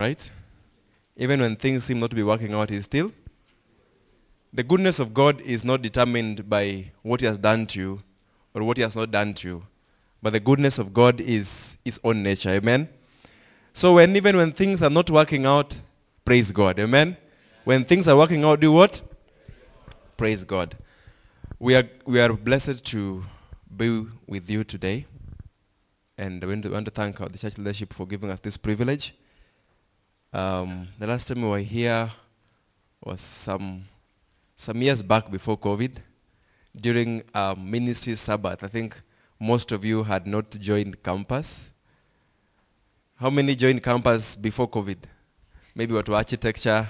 right? Even when things seem not to be working out, he's still. The goodness of God is not determined by what he has done to you or what he has not done to you. But the goodness of God is his own nature. Amen? So even when things are not working out, praise God. Amen? When things are working out, do what? Praise God. We are blessed to be with you today. And we want to thank the church leadership for giving us this privilege. The last time we were here was some years back before COVID, during ministry Sabbath. I think most of you had not joined campus. How many joined campus before COVID? Maybe what to architecture,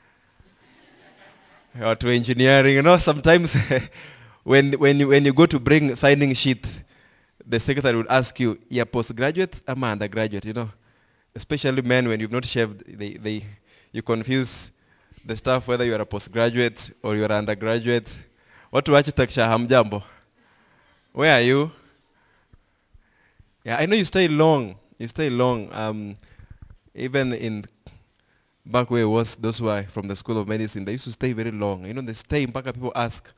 or to engineering. You know, sometimes when you go to bring signing sheet, the secretary would ask you, "You're postgraduate or undergraduate?" You know, especially men, when you've not shaved, you confuse the stuff whether you are a postgraduate or you are undergraduate. What to architecture, hamjambo? Where are you? Yeah, I know you stay long. You stay long. Even in back where it was, those who are from the School of Medicine, they used to stay very long. You know, they stay mpaka people ask,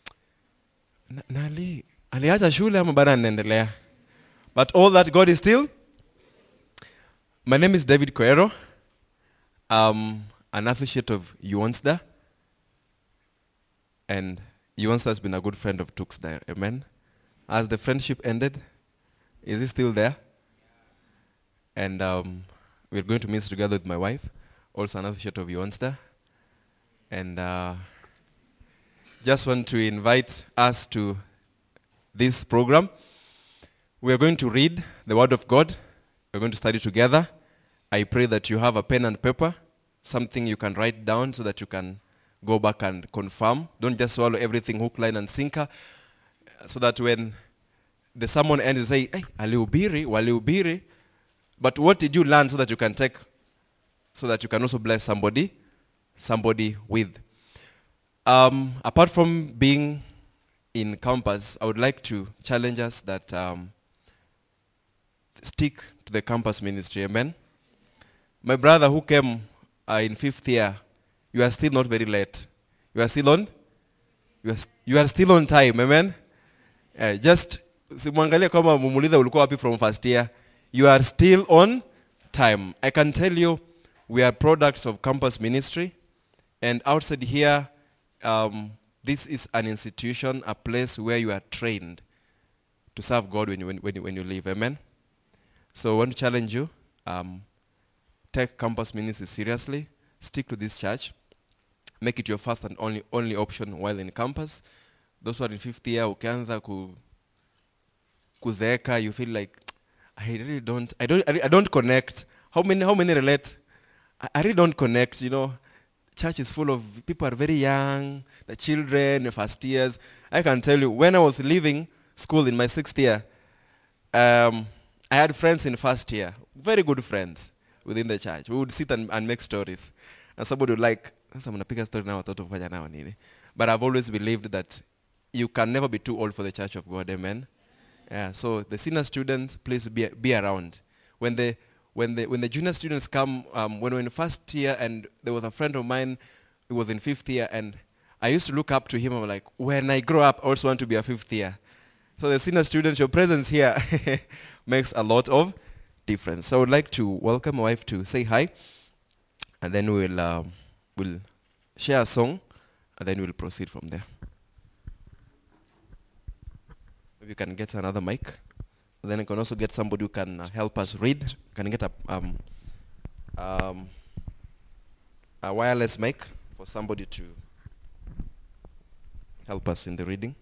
Nali, aliacha shule ama bado anaendelea? But all that, God is still. My name is David Koero. An associate of UONSDA. And UONSDA has been a good friend of Tuxda. Amen. As the friendship ended, is he still there? And we're going to meet together with my wife, also an associate of UONSDA. And just want to invite us to this program. We are going to read the Word of God. We're going to study together. I pray that you have a pen and paper, something you can write down so that you can go back and confirm. Don't just swallow everything hook, line, and sinker, so that when the sermon ends, you say, "Hey, walihubiri." But what did you learn so that you can take, so that you can also bless somebody with? Apart from being in campus, I would like to challenge us that stick to the campus ministry. Amen. My brother who came in 5th year, you are still not very late. You are still on? You are still on time. Amen. Just simwangalia kama mumuliza ulikuwa wapi from 1st year. You are still on time. I can tell you, we are products of campus ministry. And outside here, this is an institution, a place where you are trained to serve God when you live. Amen. So I want to challenge you. Take campus ministry seriously. Stick to this church. Make it your first and only option while in campus. Those who are in 5th year, ukianza kuzeeka, you feel like, I don't connect. How many relate? I really don't connect, you know. Church is full of people are very young, the children, the 1st years. I can tell you, when I was leaving school in my 6th year, I had friends in 1st year, very good friends within the church. We would sit and make stories. And somebody would like, story now, but I've always believed that you can never be too old for the church of God. Amen. Yeah, so the senior students, please be around. When the junior students come, when we were in 1st year, and there was a friend of mine who was in 5th year, and I used to look up to him. I'm like, when I grow up, I also want to be a 5th year. So the senior students, your presence here makes a lot of difference. So I would like to welcome my wife to say hi, and then we'll share a song, and then we'll proceed from there. If you can get another mic. Then you can also get somebody who can help us read. Can get a wireless mic for somebody to help us in the reading.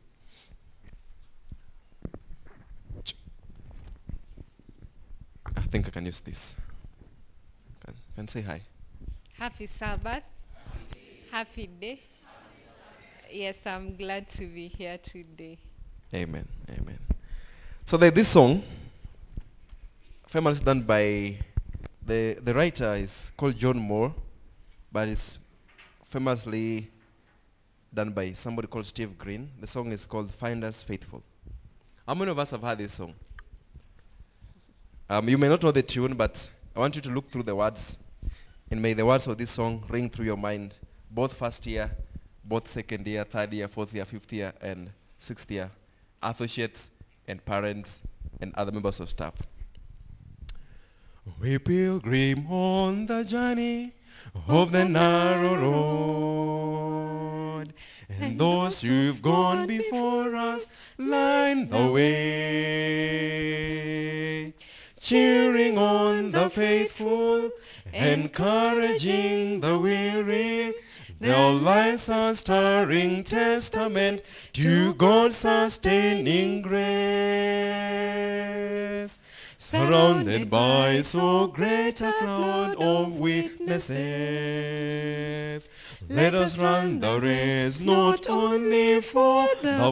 I think I can use this. Can say hi. Happy Sabbath. Happy day. Yes, I'm glad to be here today. Amen. Amen. So this song, famously done by the writer is called John Moore, but it's famously done by somebody called Steve Green. The song is called Find Us Faithful. How many of us have heard this song? You may not know the tune, but I want you to look through the words. And may the words of this song ring through your mind, both first year, both second year, third year, fourth year, fifth year, and sixth year, associates and parents and other members of staff. We pilgrim on the journey of the narrow road, and those who've gone before us line the way, cheering on the faithful, encouraging the weary. Their lives are stirring testament to God's sustaining grace. Surrounded by so great a cloud of witnesses, let us run the race not only for the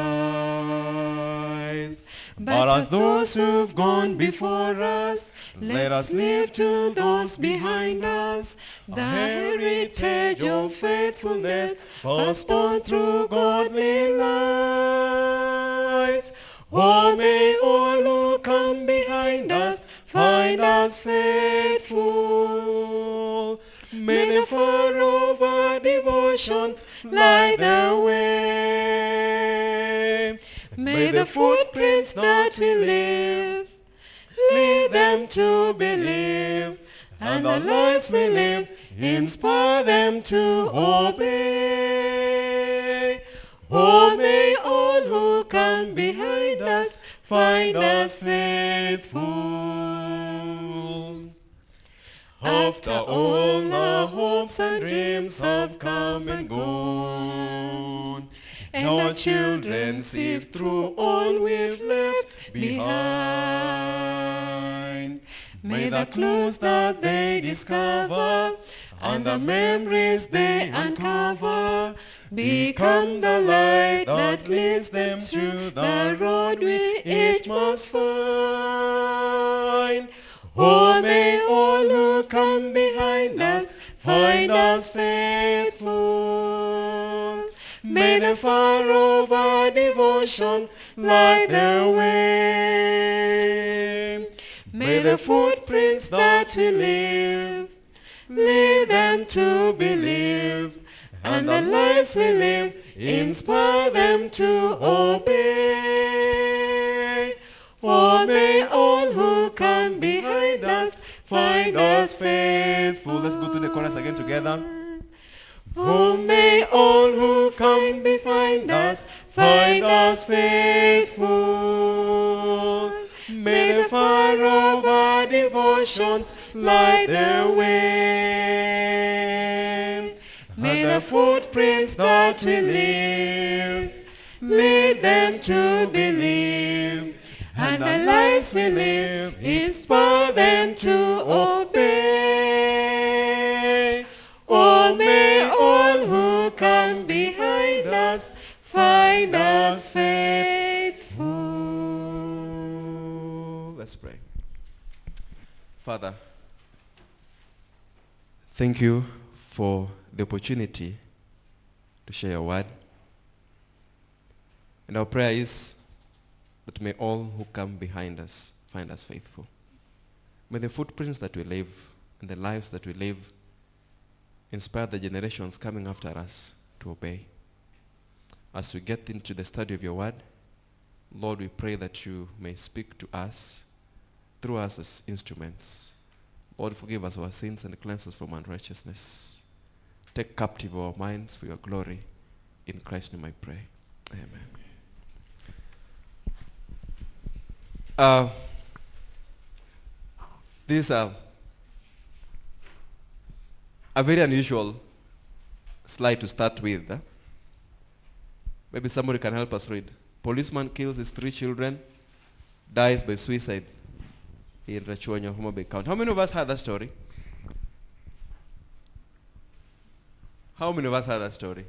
prize, but as those who've gone before us, let us live to those behind us, the heritage of faithfulness passed on through godly lives. Oh, may all who come behind us find us faithful. May the fire of our devotions light the way. May the footprints that we leave lead them to believe, and the lives we live inspire them to obey. Oh, may all who come behind us find us faithful. After all our hopes and dreams have come and gone, and our children sift through all we've left behind, may the clues that they discover and the memories they uncover become the light that leads them to the road we each must find. Oh, may all who come behind us find us faithful. May the fire of our devotion light the way. May the footprints that we leave lead them to believe, and the lives we live inspire them to obey. Oh, may all who come behind us find us faithful. Let's go to the chorus again together. Oh, may all who come behind us find us faithful. May the fire of our devotions light the way. May the footprints that we leave lead them to believe, and the lives we live inspire them to obey. Oh, may all who come behind us find us faithful. Let's pray. Father, thank you for the opportunity to share your word. And our prayer is that may all who come behind us find us faithful. May the footprints that we leave and the lives that we live inspire the generations coming after us to obey. As we get into the study of your word, Lord, we pray that you may speak to us through us as instruments. Lord, forgive us our sins and cleanse us from unrighteousness. Take captive our minds for your glory. In Christ's name I pray. Amen. This is a very unusual slide to start with. Maybe somebody can help us read. Policeman kills his 3 children, dies by suicide in Rachuonyo, Homa Bay County. How many of us heard that story? How many of us heard that story?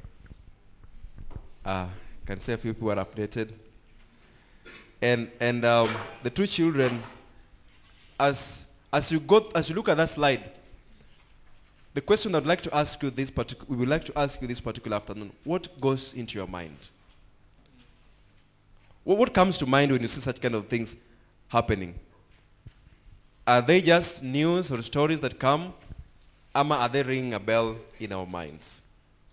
Can say a few people are updated. And the 2 children, as you look at that slide, the question I'd like to ask you we would like to ask you this particular afternoon: what goes into your mind? What comes to mind when you see such kind of things happening? Are they just news or stories that come, Ama, are they ringing a bell in our minds?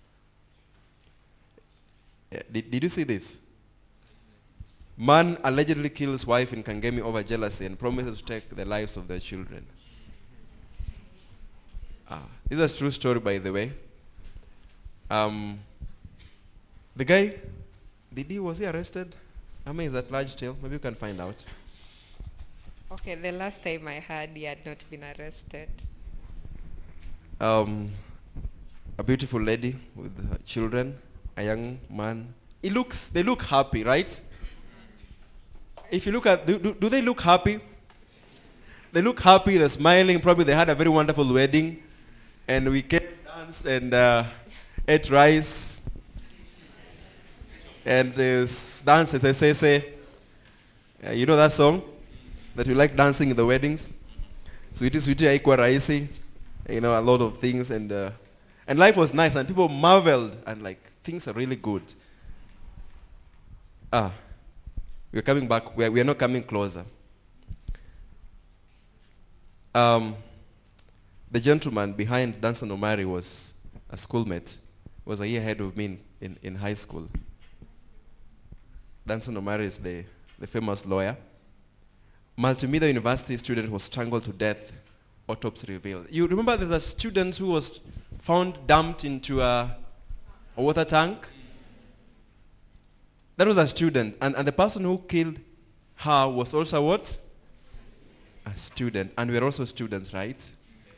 Yeah, did you see this? Man allegedly kills wife in Kangemi over jealousy and promises to take the lives of their children. This is a true story, by the way. The guy, was he arrested? How many is at large still? Maybe you can find out. Okay, the last time I heard he had not been arrested. A beautiful lady with her children, a young man. They look happy, right? If you look at, do they look happy? They look happy, they're smiling, probably they had a very wonderful wedding. And we came, danced, and ate rice. And dance, as I say. You know that song? That you like dancing in the weddings? Sweetie, sweetie, aikwa raisi. You know, a lot of things. And life was nice, and people marveled, and like, things are really good. We're coming back. We are not coming closer. The gentleman behind Danson Omari was a schoolmate. Was a year ahead of me in high school. Danson Omari is the famous lawyer. Multimedia University student was strangled to death, autopsy revealed. You remember there's a student who was found dumped into a water tank? That was a student, and the person who killed her was also what? A student, and we're also students, right?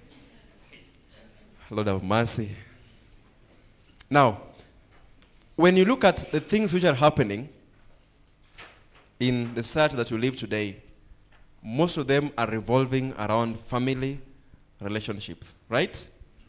Lord have mercy. Now, when you look at the things which are happening in the society that we live today, most of them are revolving around family relationships, right?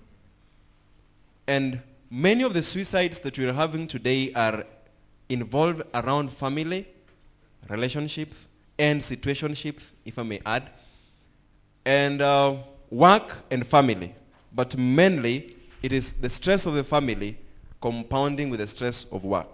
And many of the suicides that we're having today are involved around family relationships and situationships, if I may add, and work and family. But mainly, it is the stress of the family compounding with the stress of work.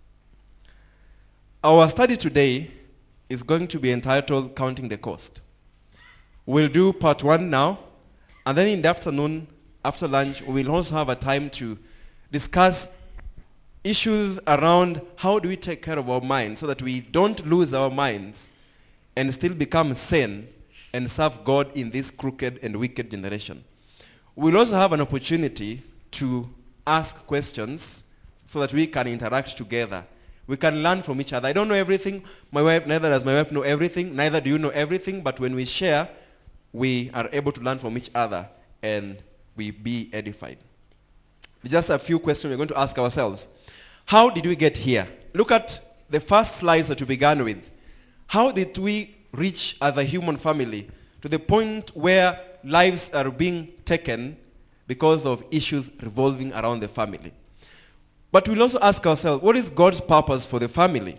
Our study today is going to be entitled Counting the Cost. We'll do part 1 now, and then in the afternoon, after lunch, we'll also have a time to discuss issues around how do we take care of our minds so that we don't lose our minds and still become sane and serve God in this crooked and wicked generation. We'll also have an opportunity to ask questions so that we can interact together. We can learn from each other. I don't know everything. My wife, neither does my wife know everything. Neither do you know everything. But when we share, we are able to learn from each other and we be edified. Just a few questions we're going to ask ourselves. How did we get here? Look at the first slides that we began with. How did we reach as a human family to the point where lives are being taken because of issues revolving around the family? But we'll also ask ourselves, what is God's purpose for the family?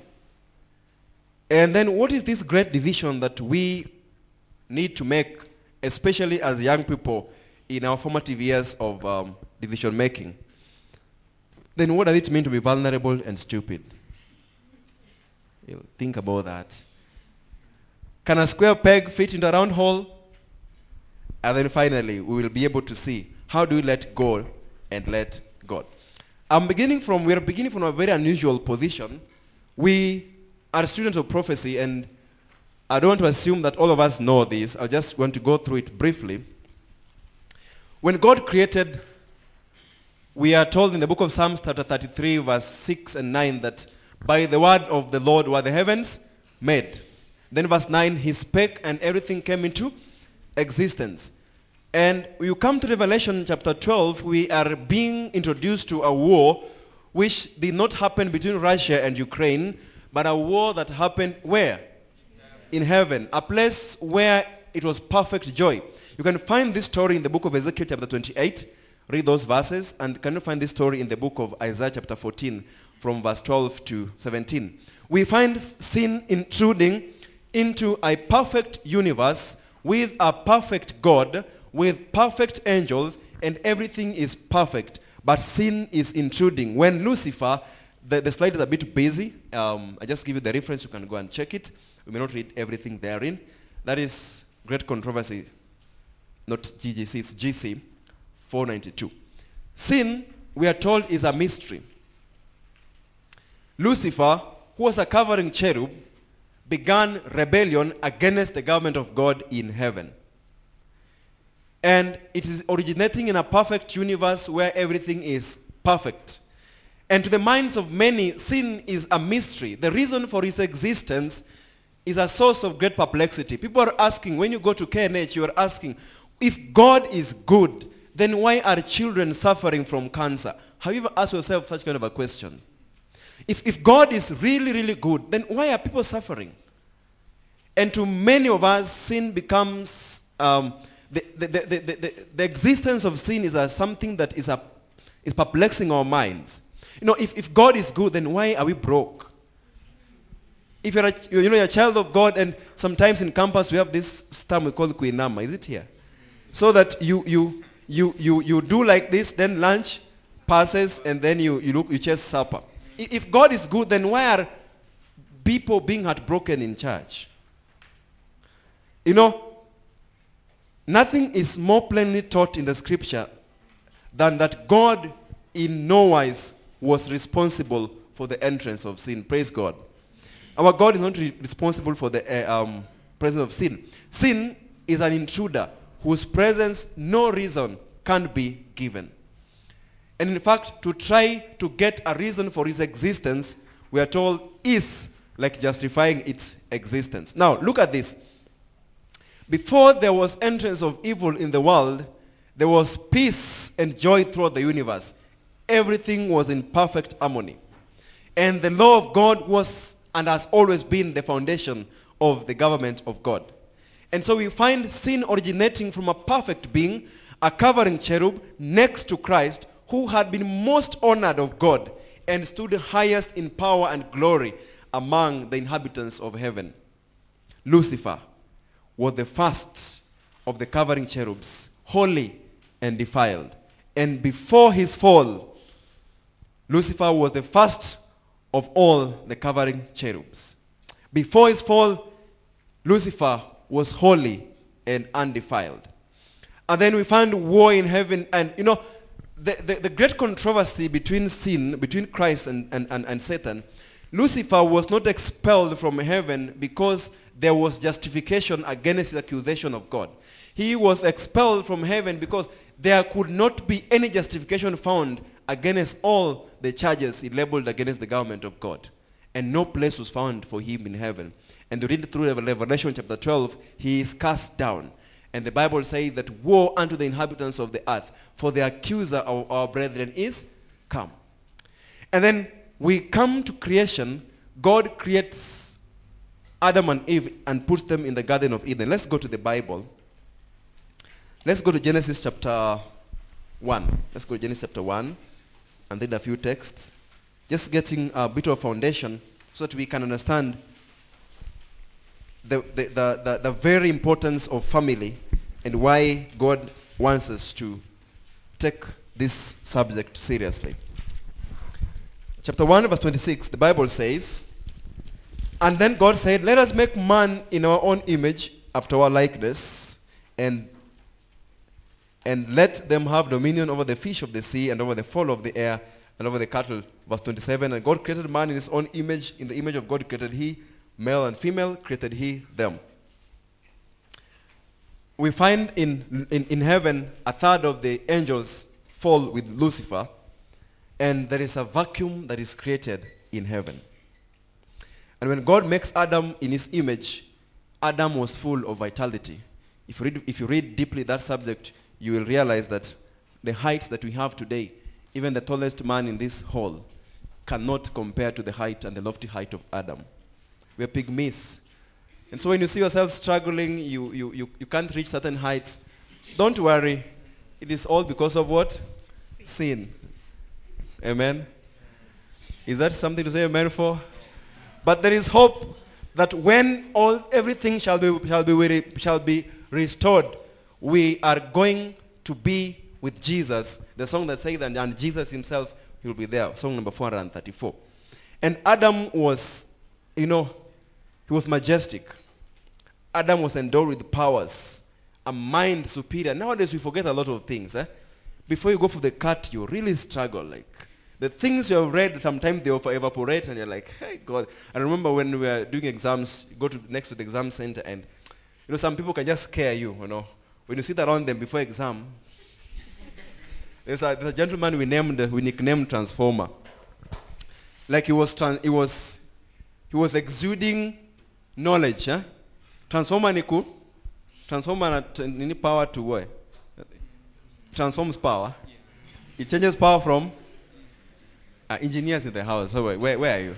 And then what is this great decision that we need to make, especially as young people in our formative years of decision making? Then what does it mean to be vulnerable and stupid? You'll think about that. Can a square peg fit into a round hole? And then finally, we will be able to see how do we let go and let God. We are beginning from a very unusual position. We are students of prophecy, and I don't want to assume that all of us know this. I just want to go through it briefly. When God created, we are told in the book of Psalms chapter 33, verse 6 and 9, that by the word of the Lord were the heavens made. Then verse 9, he spake and everything came into existence. And you come to Revelation chapter 12, we are being introduced to a war which did not happen between Russia and Ukraine, but a war that happened where? In heaven. A place where it was perfect joy. You can find this story in the book of Ezekiel chapter 28. Read those verses. And can you find this story in the book of Isaiah chapter 14 from verse 12 to 17. We find sin intruding into a perfect universe with a perfect God, with perfect angels, and everything is perfect. But sin is intruding. When Lucifer, the slide is a bit busy. I just give you the reference. You can go and check it. We may not read everything therein. That is Great Controversy, not GGC, it's GC, 4:92. Sin, we are told, is a mystery. Lucifer, who was a covering cherub, began rebellion against the government of God in heaven. And it is originating in a perfect universe where everything is perfect. And to the minds of many, sin is a mystery. The reason for its existence is a source of great perplexity. People are asking, when you go to KNH, you are asking, if God is good, then why are children suffering from cancer? Have you ever asked yourself such kind of a question? If God is really, really good, then why are people suffering? And to many of us, sin becomes, the existence of sin is something that is perplexing our minds. You know, if God is good, then why are we broke? If you're a child of God, and sometimes in campus we have this term we call kuinama. Is it here? So that you do like this, then lunch passes, and then you chase supper. If God is good, then why are people being heartbroken in church? You know, nothing is more plainly taught in the scripture than that God in no wise was responsible for the entrance of sin. Praise God. Our God is not responsible for the presence of sin. Sin is an intruder whose presence no reason can be given. And in fact, to try to get a reason for his existence, we are told, is like justifying its existence. Now, look at this. Before there was entrance of evil in the world, there was peace and joy throughout the universe. Everything was in perfect harmony. And the law of God was and has always been the foundation of the government of God. And so we find sin originating from a perfect being, a covering cherub next to Christ, who had been most honored of God and stood highest in power and glory among the inhabitants of heaven. Lucifer was the first of the covering cherubs, holy and defiled. And before his fall, Lucifer was the first of all the covering cherubs. Before his fall, Lucifer was holy and undefiled. And then we find war in heaven. And you know, the great controversy between sin, between Christ and Satan, Lucifer was not expelled from heaven because there was justification against the accusation of God. He was expelled from heaven because there could not be any justification found against all the charges he labeled against the government of God. And no place was found for him in heaven. And you read through Revelation chapter 12, he is cast down. And the Bible says that woe unto the inhabitants of the earth, for the accuser of our brethren is come. And then we come to creation. God creates Adam and Eve and puts them in the Garden of Eden. Let's go to the Bible. Let's go to Genesis chapter 1. Let's go to Genesis chapter 1 and read a few texts. Just getting a bit of foundation so that we can understand the very importance of family and why God wants us to take this subject seriously. Chapter 1 verse 26, the Bible says, and then God said, let us make man in our own image, after our likeness, and let them have dominion over the fish of the sea, and over the fowl of the air, and over the cattle. Verse 27, and God created man in his own image. In the image of God created he, male and female created he them. We find in heaven a third of the angels fall with Lucifer, and there is a vacuum that is created in heaven. And when God makes Adam in his image, Adam was full of vitality. If you read deeply that subject, you will realize that the heights that we have today, even the tallest man in this hall, cannot compare to the height and the lofty height of Adam. We are pygmies. And so when you see yourself struggling, you can't reach certain heights, don't worry. It is all because of what? Sin. Amen? Is that something to say amen for? But there is hope that when everything shall be restored, we are going to be with Jesus. The song that says that, and Jesus himself, he will be there. Song number 434. And Adam was, he was majestic. Adam was endowed with powers, a mind superior. Nowadays we forget a lot of things. before you go for the cut, you really struggle. Like, the things you have read, sometimes they evaporate, and you're like, hey, God. I remember when we were doing exams, you go to next to the exam center, and some people can just scare you, When you sit around them before exam, there's a gentleman we nicknamed Transformer. Like he was exuding knowledge, huh? Transformer niku. Transformer nini power to what? Transforms power. It changes power from engineers in the house. So where are you?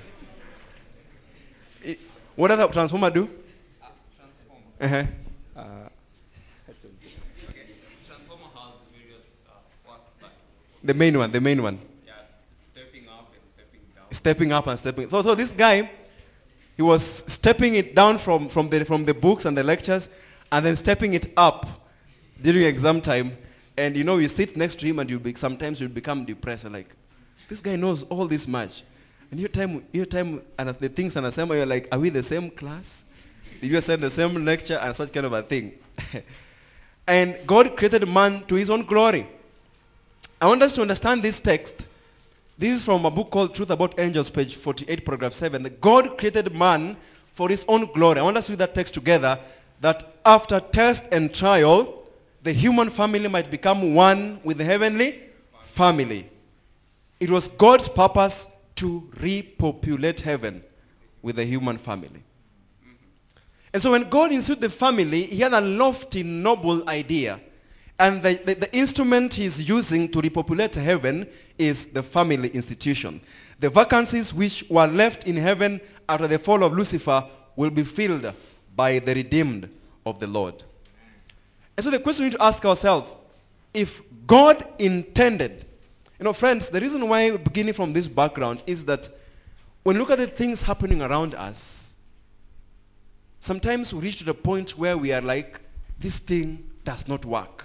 What does a transformer do? Transformer. Uh-huh. Transformer has various works, but The main one. yeah, stepping up and stepping down. Stepping up and stepping. So this guy, he was stepping it down from the books and the lectures, and then stepping it up during exam time. And you sit next to him, and sometimes you'll become depressed. You're like, this guy knows all this much. And your time, and the things and assembly, you're like, are we the same class? Did you attend the same lecture and such kind of a thing? And God created man to his own glory. I want us to understand this text. This is from a book called Truth About Angels, page 48, paragraph 7. That God created man for his own glory. I want us to read that text together, that after test and trial, the human family might become one with the heavenly family. It was God's purpose to repopulate heaven with the human family. And so when God instituted the family, he had a lofty, noble idea. And the instrument he's using to repopulate heaven is the family institution. The vacancies which were left in heaven after the fall of Lucifer will be filled by the redeemed of the Lord. And so the question we need to ask ourselves, if God intended, friends, the reason why we're beginning from this background is that when we look at the things happening around us, sometimes we reach to the point where we are like, this thing does not work.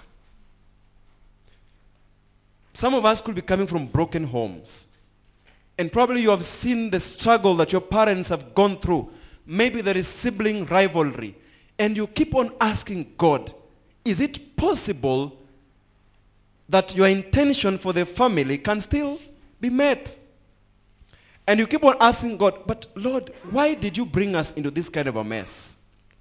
Some of us could be coming from broken homes. And probably you have seen the struggle that your parents have gone through. Maybe there is sibling rivalry. And you keep on asking God, is it possible that your intention for the family can still be met? And you keep on asking God, but Lord, why did you bring us into this kind of a mess?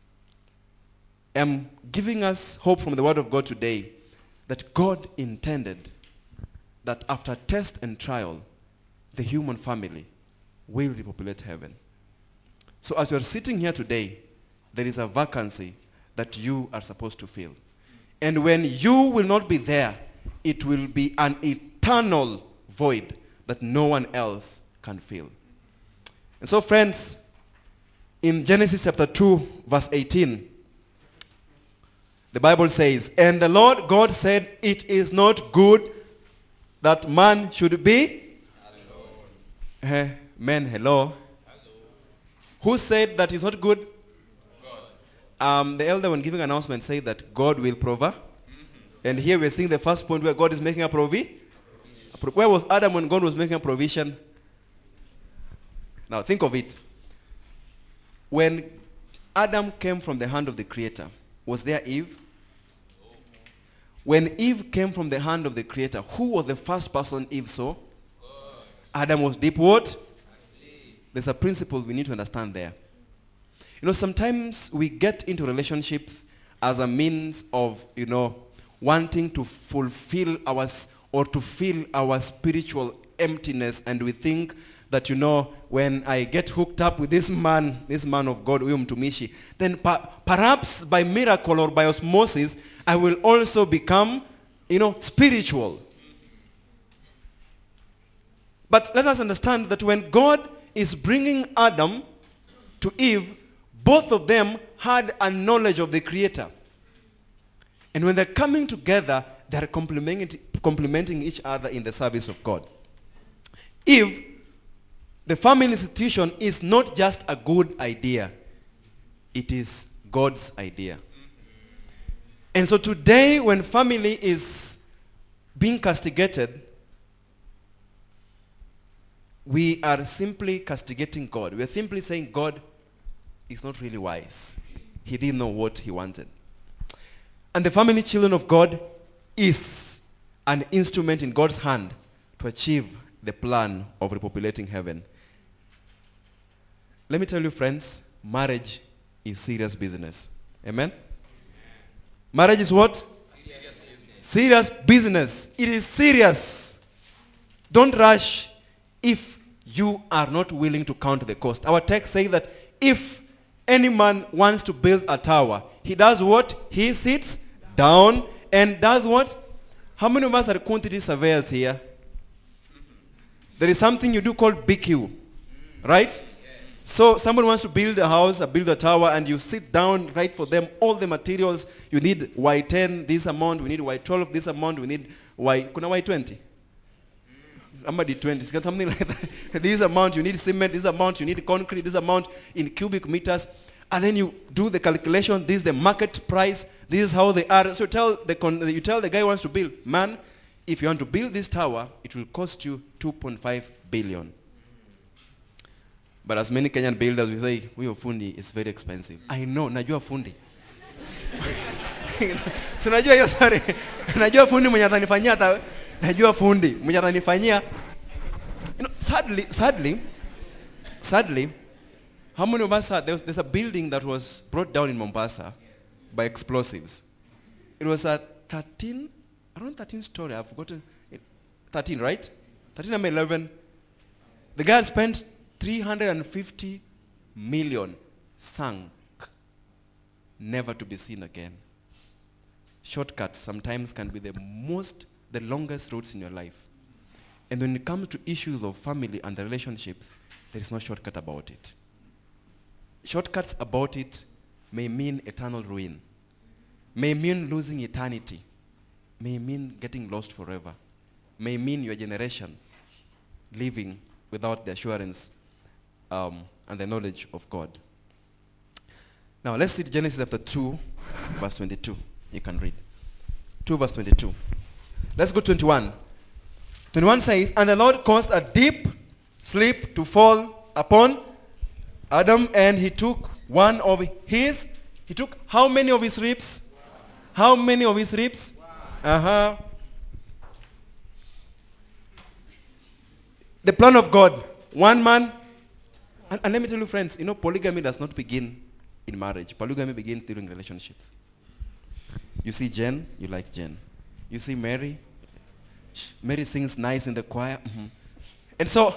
I'm giving us hope from the word of God today that God intended that after test and trial, the human family will repopulate heaven. So as you're sitting here today, there is a vacancy that you are supposed to fill. And when you will not be there, it will be an eternal void that no one else can fill. And so friends, in Genesis chapter 2, verse 18, the Bible says, and the Lord God said, it is not good that man should be alone. Men, hello. Who said that is not good? God. The elder, when giving announcement, said that God will provide. And here we're seeing the first point where God is making a provision. Where was Adam when God was making a provision? Now think of it. When Adam came from the hand of the Creator, was there Eve? When Eve came from the hand of the Creator, who was the first person Eve saw? God. Adam was deep what? Asleep. There's a principle we need to understand there. Sometimes we get into relationships as a means of, wanting to fulfill to fill our spiritual emptiness, and we think that, when I get hooked up with this man of God, Mtumishi, then perhaps by miracle or by osmosis, I will also become, spiritual. But let us understand that when God is bringing Adam to Eve, both of them had a knowledge of the Creator. And when they're coming together, they're complementing each other in the service of God. Eve, the family institution is not just a good idea. It is God's idea. And so today, when family is being castigated, we are simply castigating God. We are simply saying God is not really wise. He didn't know what he wanted. And the family children of God is an instrument in God's hand to achieve the plan of repopulating heaven. Let me tell you, friends, marriage is serious business. Amen? Marriage is what? Serious business. It is serious. Don't rush if you are not willing to count the cost. Our text says that if any man wants to build a tower, he does what? He sits down and does what? How many of us are quantity surveyors here? There is something you do called BQ, right? So someone wants to build a house, build a tower, and you sit down, write for them all the materials. You need Y10, this amount. We need Y12, this amount. We need kuna Y20? I'm at D20, something like that. This amount, you need cement, this amount, you need concrete, this amount in cubic meters. And then you do the calculation. This is the market price. This is how they are. So you tell the guy who wants to build, man, if you want to build this tower, it will cost you 2.5 billion. But as many Kenyan builders, we say, huyo fundi is very expensive. I know, najua fundi. Tunajua hiyo, sorry. Najua fundi mwenye atanifanyia hata, najua fundi mwenye atanifanyia. You know, sadly, how many of us are, there's a building that was brought down in Mombasa by explosives. It was a around 13 story, I've forgotten. 13, right? 13 or 11. The guy spent 350 million, sunk, never to be seen again. Shortcuts sometimes can be the longest routes in your life. And when it comes to issues of family and the relationships, there is no shortcut about it. Shortcuts about it may mean eternal ruin, may mean losing eternity, may mean getting lost forever, may mean your generation living without the assurance and the knowledge of God. Now let's read Genesis chapter 2, verse 22. You can read. 2 verse 22. Let's go 21. 21 says, and the Lord caused a deep sleep to fall upon Adam, and he took he took how many of his ribs? How many of his ribs? The plan of God, one man. And let me tell you, friends, you know, polygamy does not begin in marriage. Polygamy begins during relationships. You see Jen, you like Jen. You see Mary, Mary sings nice in the choir. And so,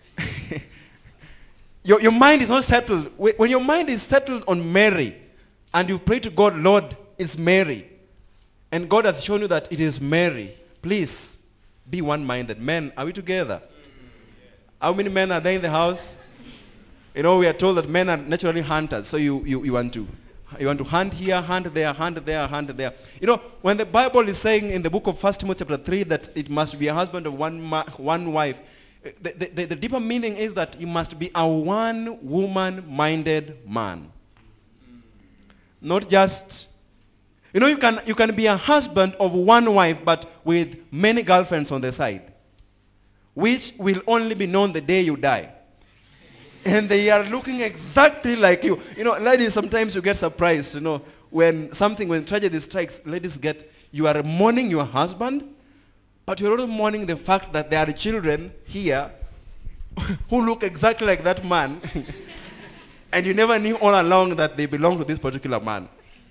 your mind is not settled. When your mind is settled on Mary, and you pray to God, Lord, it's Mary, and God has shown you that it is Mary, please be one-minded. Men, are we together? How many men are there in the house? You know, we are told that men are naturally hunters. So you want to hunt here, hunt there, hunt there, hunt there. You know, when the Bible is saying in the book of 1 Timothy chapter 3 that it must be a husband of one wife, the deeper meaning is that you must be a one-woman-minded man. Not just, you know, you can be a husband of one wife but with many girlfriends on the side, which will only be known the day you die. And they are looking exactly like you. You know, ladies, sometimes you get surprised, you know, when tragedy strikes, ladies you are mourning your husband, but you're also mourning the fact that there are children here who look exactly like that man, and you never knew all along that they belong to this particular man.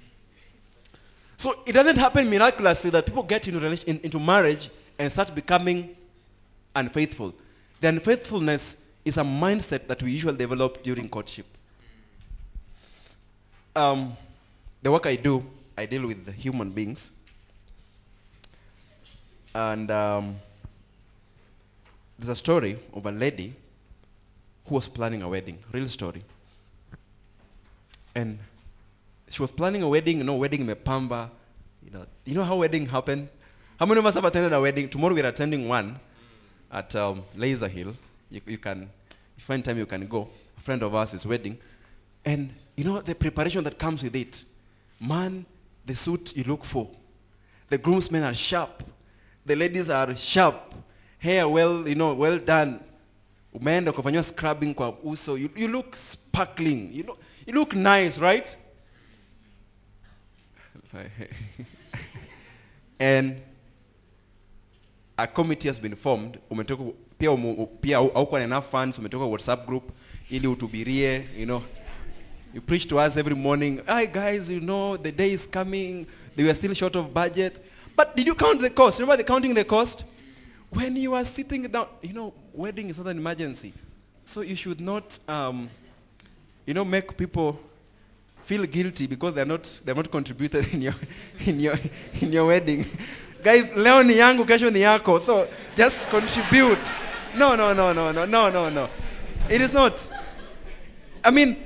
So it doesn't happen miraculously that people get into marriage and start becoming unfaithful. The unfaithfulness is a mindset that we usually develop during courtship. The work I do, I deal with human beings. And there's a story of a lady who was planning a wedding, real story. And she was planning a wedding, you know, wedding in Mepamba. You know how wedding happen? How many of us have attended a wedding? Tomorrow we're attending one at Laser Hill. You can, if you find time, you can go. A friend of ours is wedding. And you know the preparation that comes with it. Man, the suit you look for. The groomsmen are sharp. The ladies are sharp. Hair well done. Umeenda kufanywa scrubbing kwa uso. You look sparkling. You look nice, right? And a committee has been formed, umetoka pia haukuwa na enough funds, umetoka WhatsApp group ili utubirie, you know. You preach to us every morning, hi guys, you know, the day is coming, they were still short of budget. But did you count the cost? Remember counting the cost? When you are sitting down, you know, wedding is not an emergency. So you should not, you know, make people feel guilty because they're not contributed in your wedding. Guys, leo ni yangu, kesho ni yako. So just contribute. No. It is not. I mean,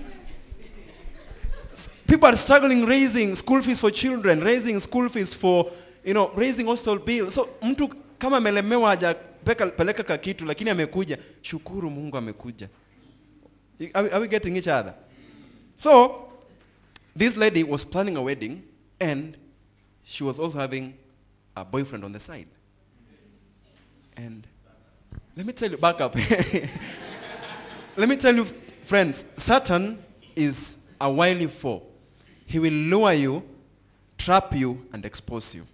people are struggling raising school fees for children, raising school fees for, you know, raising hostel bills. So mtu kama amelemewa haja peleka kakitu lakini amekuja, shukuru Mungu amekuja. Are we getting each other? So this lady was planning a wedding and she was also having a boyfriend on the side. And let me tell you, back up. Let me tell you, friends, Satan is a wily foe. He will lure you, trap you, and expose you.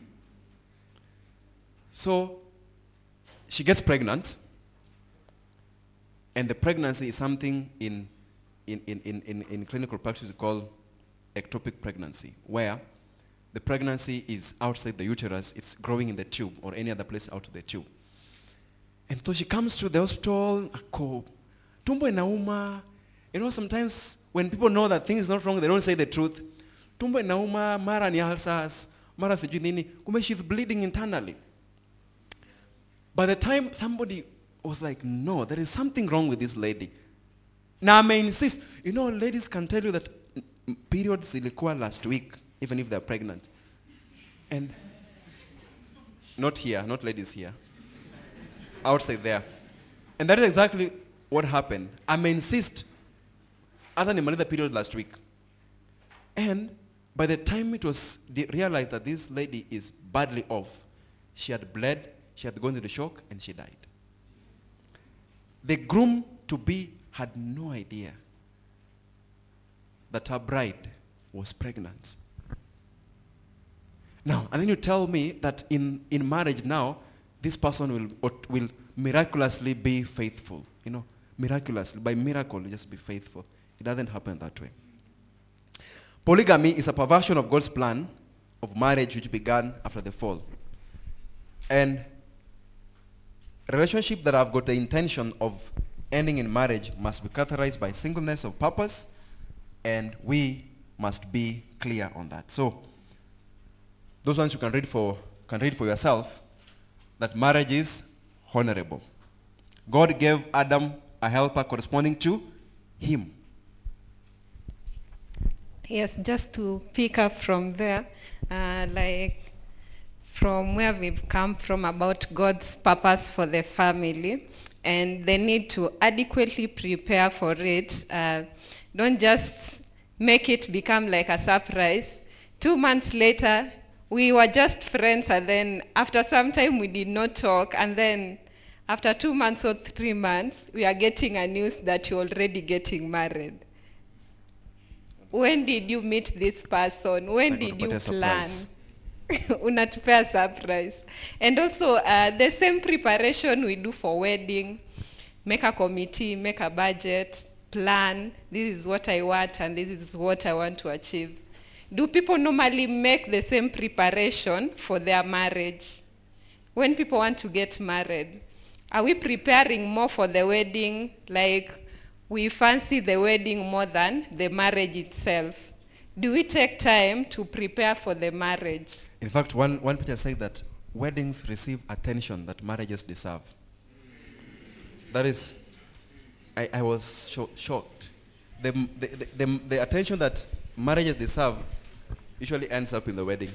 So she gets pregnant, and the pregnancy is something in clinical practice we call ectopic pregnancy, where the pregnancy is outside the uterus, it's growing in the tube or any other place out of the tube. And so she comes to the hospital, tumbo inauma. You know, sometimes when people know that things is not wrong, they don't say the truth. Tumbo inauma, mara ni ulcers, mara sijui nini. Kumbe she's bleeding internally. By the time somebody was like, no, there is something wrong with this lady. Now I may insist, you know, ladies can tell you that periods ilikuwa last week, even if they're pregnant. And not here, not ladies here. Outside there. And that is exactly what happened. I may insist, other than the period last week. And by the time it was realized that this lady is badly off, she had bled, she had gone into shock, and she died. The groom-to-be had no idea that her bride was pregnant. Now, and then you tell me that in marriage now, this person will miraculously be faithful. You know, miraculously, by miracle, just be faithful. It doesn't happen that way. Polygamy is a perversion of God's plan of marriage which began after the fall. And relationships that have got the intention of ending in marriage must be characterized by singleness of purpose, and we must be clear on that. So, those ones you can read for yourself, that marriage is honorable. God gave Adam a helper corresponding to him. Yes, just to pick up from there, like from where we've come from about God's purpose for the family and the need to adequately prepare for it. Don't just make it become like a surprise. 2 months later, we were just friends, and then after some time we did not talk, and then after 2 months or 3 months, we are getting a news that you're already getting married. When did you meet this person? When did you plan? Unatupea surprise. And also, the same preparation we do for wedding, make a committee, make a budget, plan, this is what I want and this is what I want to achieve. Do people normally make the same preparation for their marriage? When people want to get married, are we preparing more for the wedding, like we fancy the wedding more than the marriage itself? Do we take time to prepare for the marriage? In fact, one preacher said that weddings receive attention that marriages deserve. That is, I was shocked. The attention that marriages deserve usually ends up in the wedding.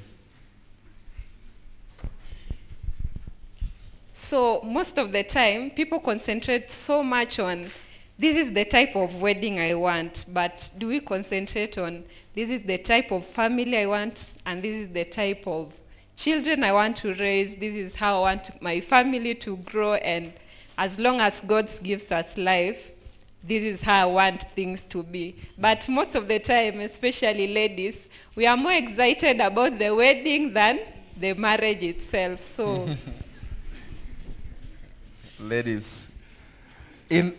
So most of the time, people concentrate so much on, this is the type of wedding I want, but do we concentrate on, this is the type of family I want, and this is the type of children I want to raise, this is how I want my family to grow, and as long as God gives us life, this is how I want things to be. But most of the time, especially ladies, we are more excited about the wedding than the marriage itself. So Ladies. In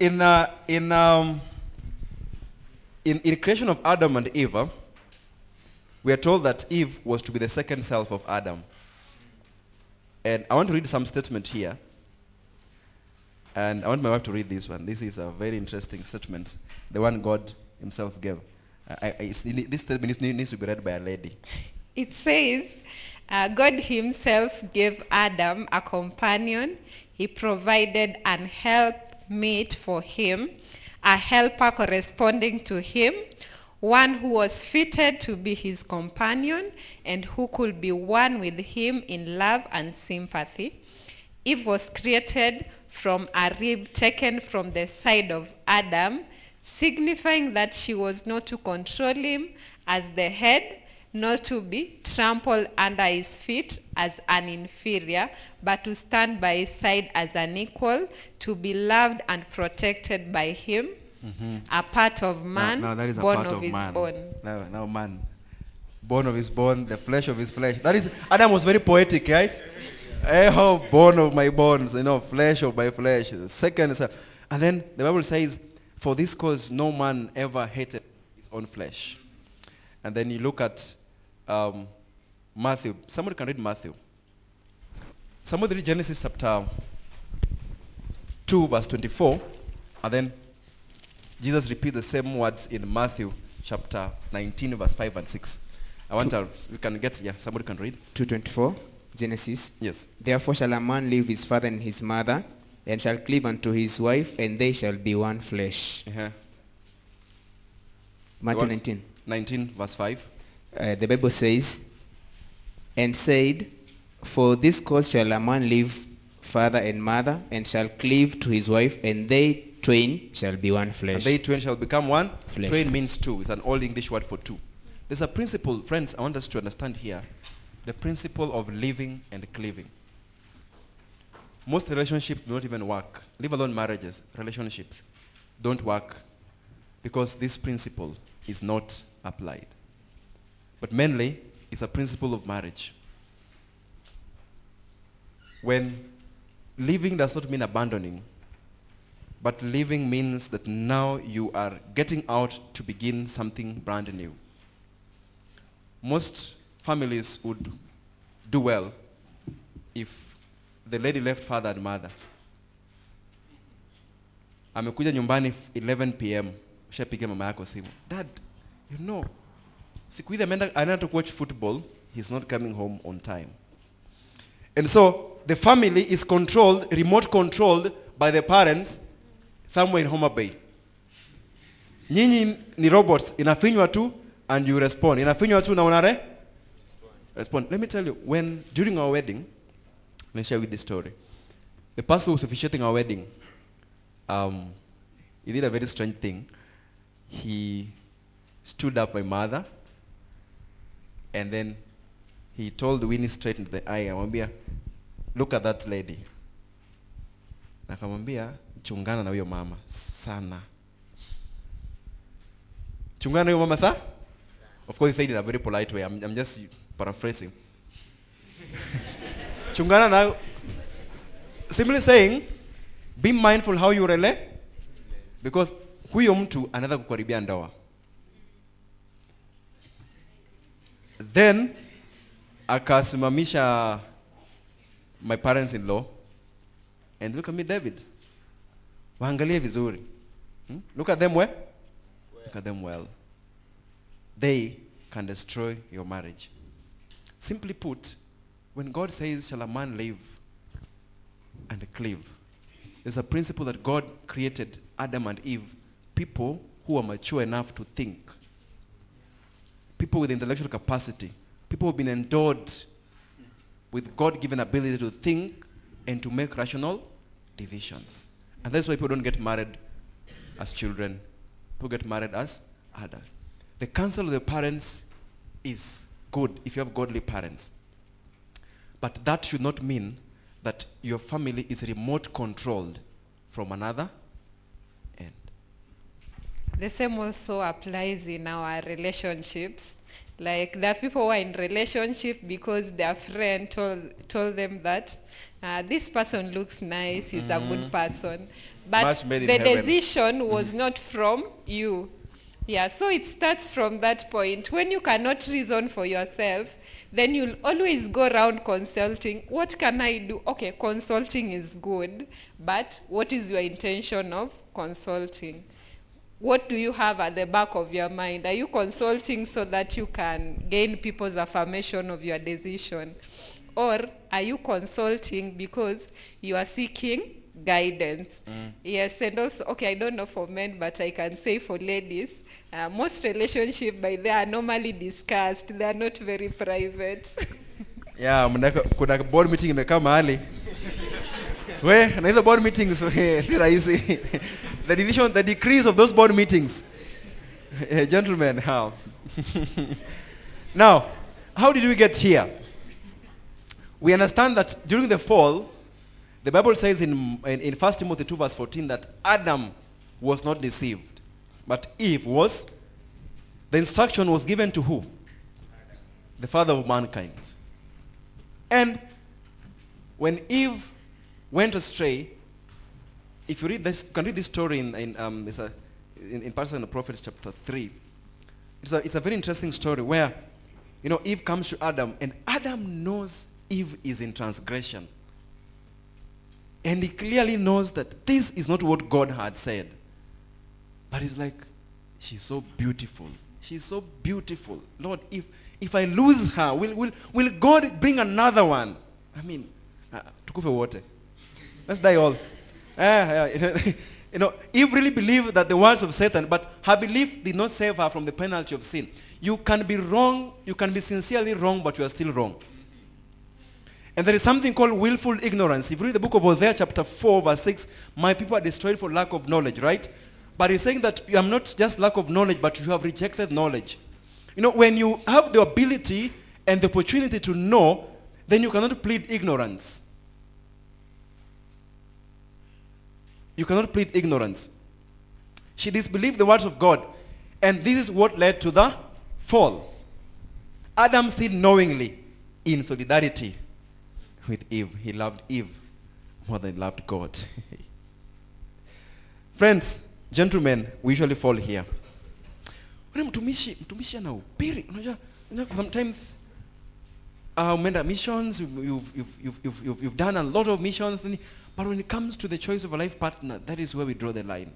creation of Adam and Eve, we are told that Eve was to be the second self of Adam. And I want to read some statement here. And I want my wife to read this one. This is a very interesting statement, the one God himself gave. This statement needs to be read by a lady. It says, God himself gave Adam a companion. He provided an helpmeet for him, a helper corresponding to him, one who was fitted to be his companion and who could be one with him in love and sympathy. Eve was created from a rib taken from the side of Adam, signifying that she was not to control him as the head, not to be trampled under his feet as an inferior, but to stand by his side as an equal, to be loved and protected by him, a part of man, now that is a born part of of his man. bone. Now man, bone of his bone, the flesh of his flesh. That is, Adam was very poetic, right? Oh, bone of my bones, flesh of my flesh. The second is, and then the Bible says, for this cause no man ever hated his own flesh. And then you look at Matthew. Somebody can read Matthew. Somebody read Genesis chapter 2 verse 24. And then Jesus repeats the same words in Matthew chapter 19 verse 5 and 6. We can get, somebody can read. 2:24, Genesis. Yes. Therefore shall a man leave his father and his mother, and shall cleave unto his wife, and they shall be one flesh. Matthew 19. 19 verse 5. The Bible says, and said, for this cause shall a man leave father and mother, and shall cleave to his wife, and they twain shall be one flesh. And they twain shall become one. Flesh. Twain means two. It's an old English word for two. There's a principle, friends, I want us to understand here. The principle of living and cleaving. Most relationships do not even work. Leave alone marriages. Relationships don't work because this principle is not applied. But mainly, it's a principle of marriage. When living does not mean abandoning, but living means that now you are getting out to begin something brand new. Most families would do well if the lady left father and mother. Amekuja nyumbani 11 p.m. Ushapiga mama yako simu. Dad, siku hizi anaenda to watch football, he's not coming home on time. And so the family is controlled, remote controlled by the parents somewhere in Homa Bay. Nyinyi ni robots, inafinywa tu and you respond. Inafinywa tu na unare? Respond. Let me tell you, during our wedding, let me share with this story. The pastor who was officiating our wedding, he did a very strange thing. He stood up my mother, and then he told Winnie straight into the eye, akamwambia, look at that lady. Akamwambia, chungana na huyo mama sana. Chungana na huyo mama sa? Of course he said it in a very polite way. I'm just paraphrasing. Chungana na, simply saying, be mindful how you relate, because huyo mtu anaweza kukaribia ndoa. Then akasimamisha my parents-in-law and look at me, David. Waangalie vizuri. Look at them well. Look at them well. They can destroy your marriage. Simply put, when God says, shall a man live and cleave, there's a principle that God created Adam and Eve, people who are mature enough to think. People with intellectual capacity. People who have been endowed with God-given ability to think and to make rational decisions. And that's why people don't get married as children. People get married as adults. The counsel of the parents is good if you have godly parents. But that should not mean that your family is remote controlled from another end. The same also applies in our relationships. Like there are people who are in relationship because their friend told them that this person looks nice, he's a good person. But Match made in the heaven. decision was not from you. Yeah, so it starts from that point. When you cannot reason for yourself, then you'll always go around consulting. What can I do? Okay, consulting is good, but what is your intention of consulting? What do you have at the back of your mind? Are you consulting so that you can gain people's affirmation of your decision? Or are you consulting because you are seeking guidance? Yes, and also, okay, I don't know for men, but I can say for ladies, most relationships by they are normally discussed. They are not very private. Yeah, kuna board meeting imekaa mahali. Na hizo board meetings si rahisi. The decrease of those board meetings. Gentlemen, how? Now, how did we get here? We understand that during the fall, the Bible says in 1 Timothy 2 verse 14 that Adam was not deceived, but Eve was. The instruction was given to who? The father of mankind. And when Eve went astray, if you read this, you can read this story in Pastor and the Prophets chapter 3. It's a very interesting story where, Eve comes to Adam, and Adam knows Eve is in transgression. And he clearly knows that this is not what God had said. But he's like, she's so beautiful. She's so beautiful. Lord, if I lose her, will God bring another one? I mean, tukufe wote. Let's die all. Eve really believed that the words of Satan, but her belief did not save her from the penalty of sin. You can be wrong, you can be sincerely wrong, but you are still wrong. And there is something called willful ignorance. If you read the book of Hosea chapter 4 verse 6, my people are destroyed for lack of knowledge, right? But he's saying that you are not just lack of knowledge, but you have rejected knowledge. When you have the ability and the opportunity to know, then you cannot plead ignorance. You cannot plead ignorance. She disbelieved the words of God, and this is what led to the fall. Adam sinned knowingly in solidarity with Eve. He loved Eve more than he loved God. Friends, gentlemen, we usually fall here. Mtumishi anahubiri. Sometimes umeenda missions, you've done a lot of missions, but when it comes to the choice of a life partner, that is where we draw the line.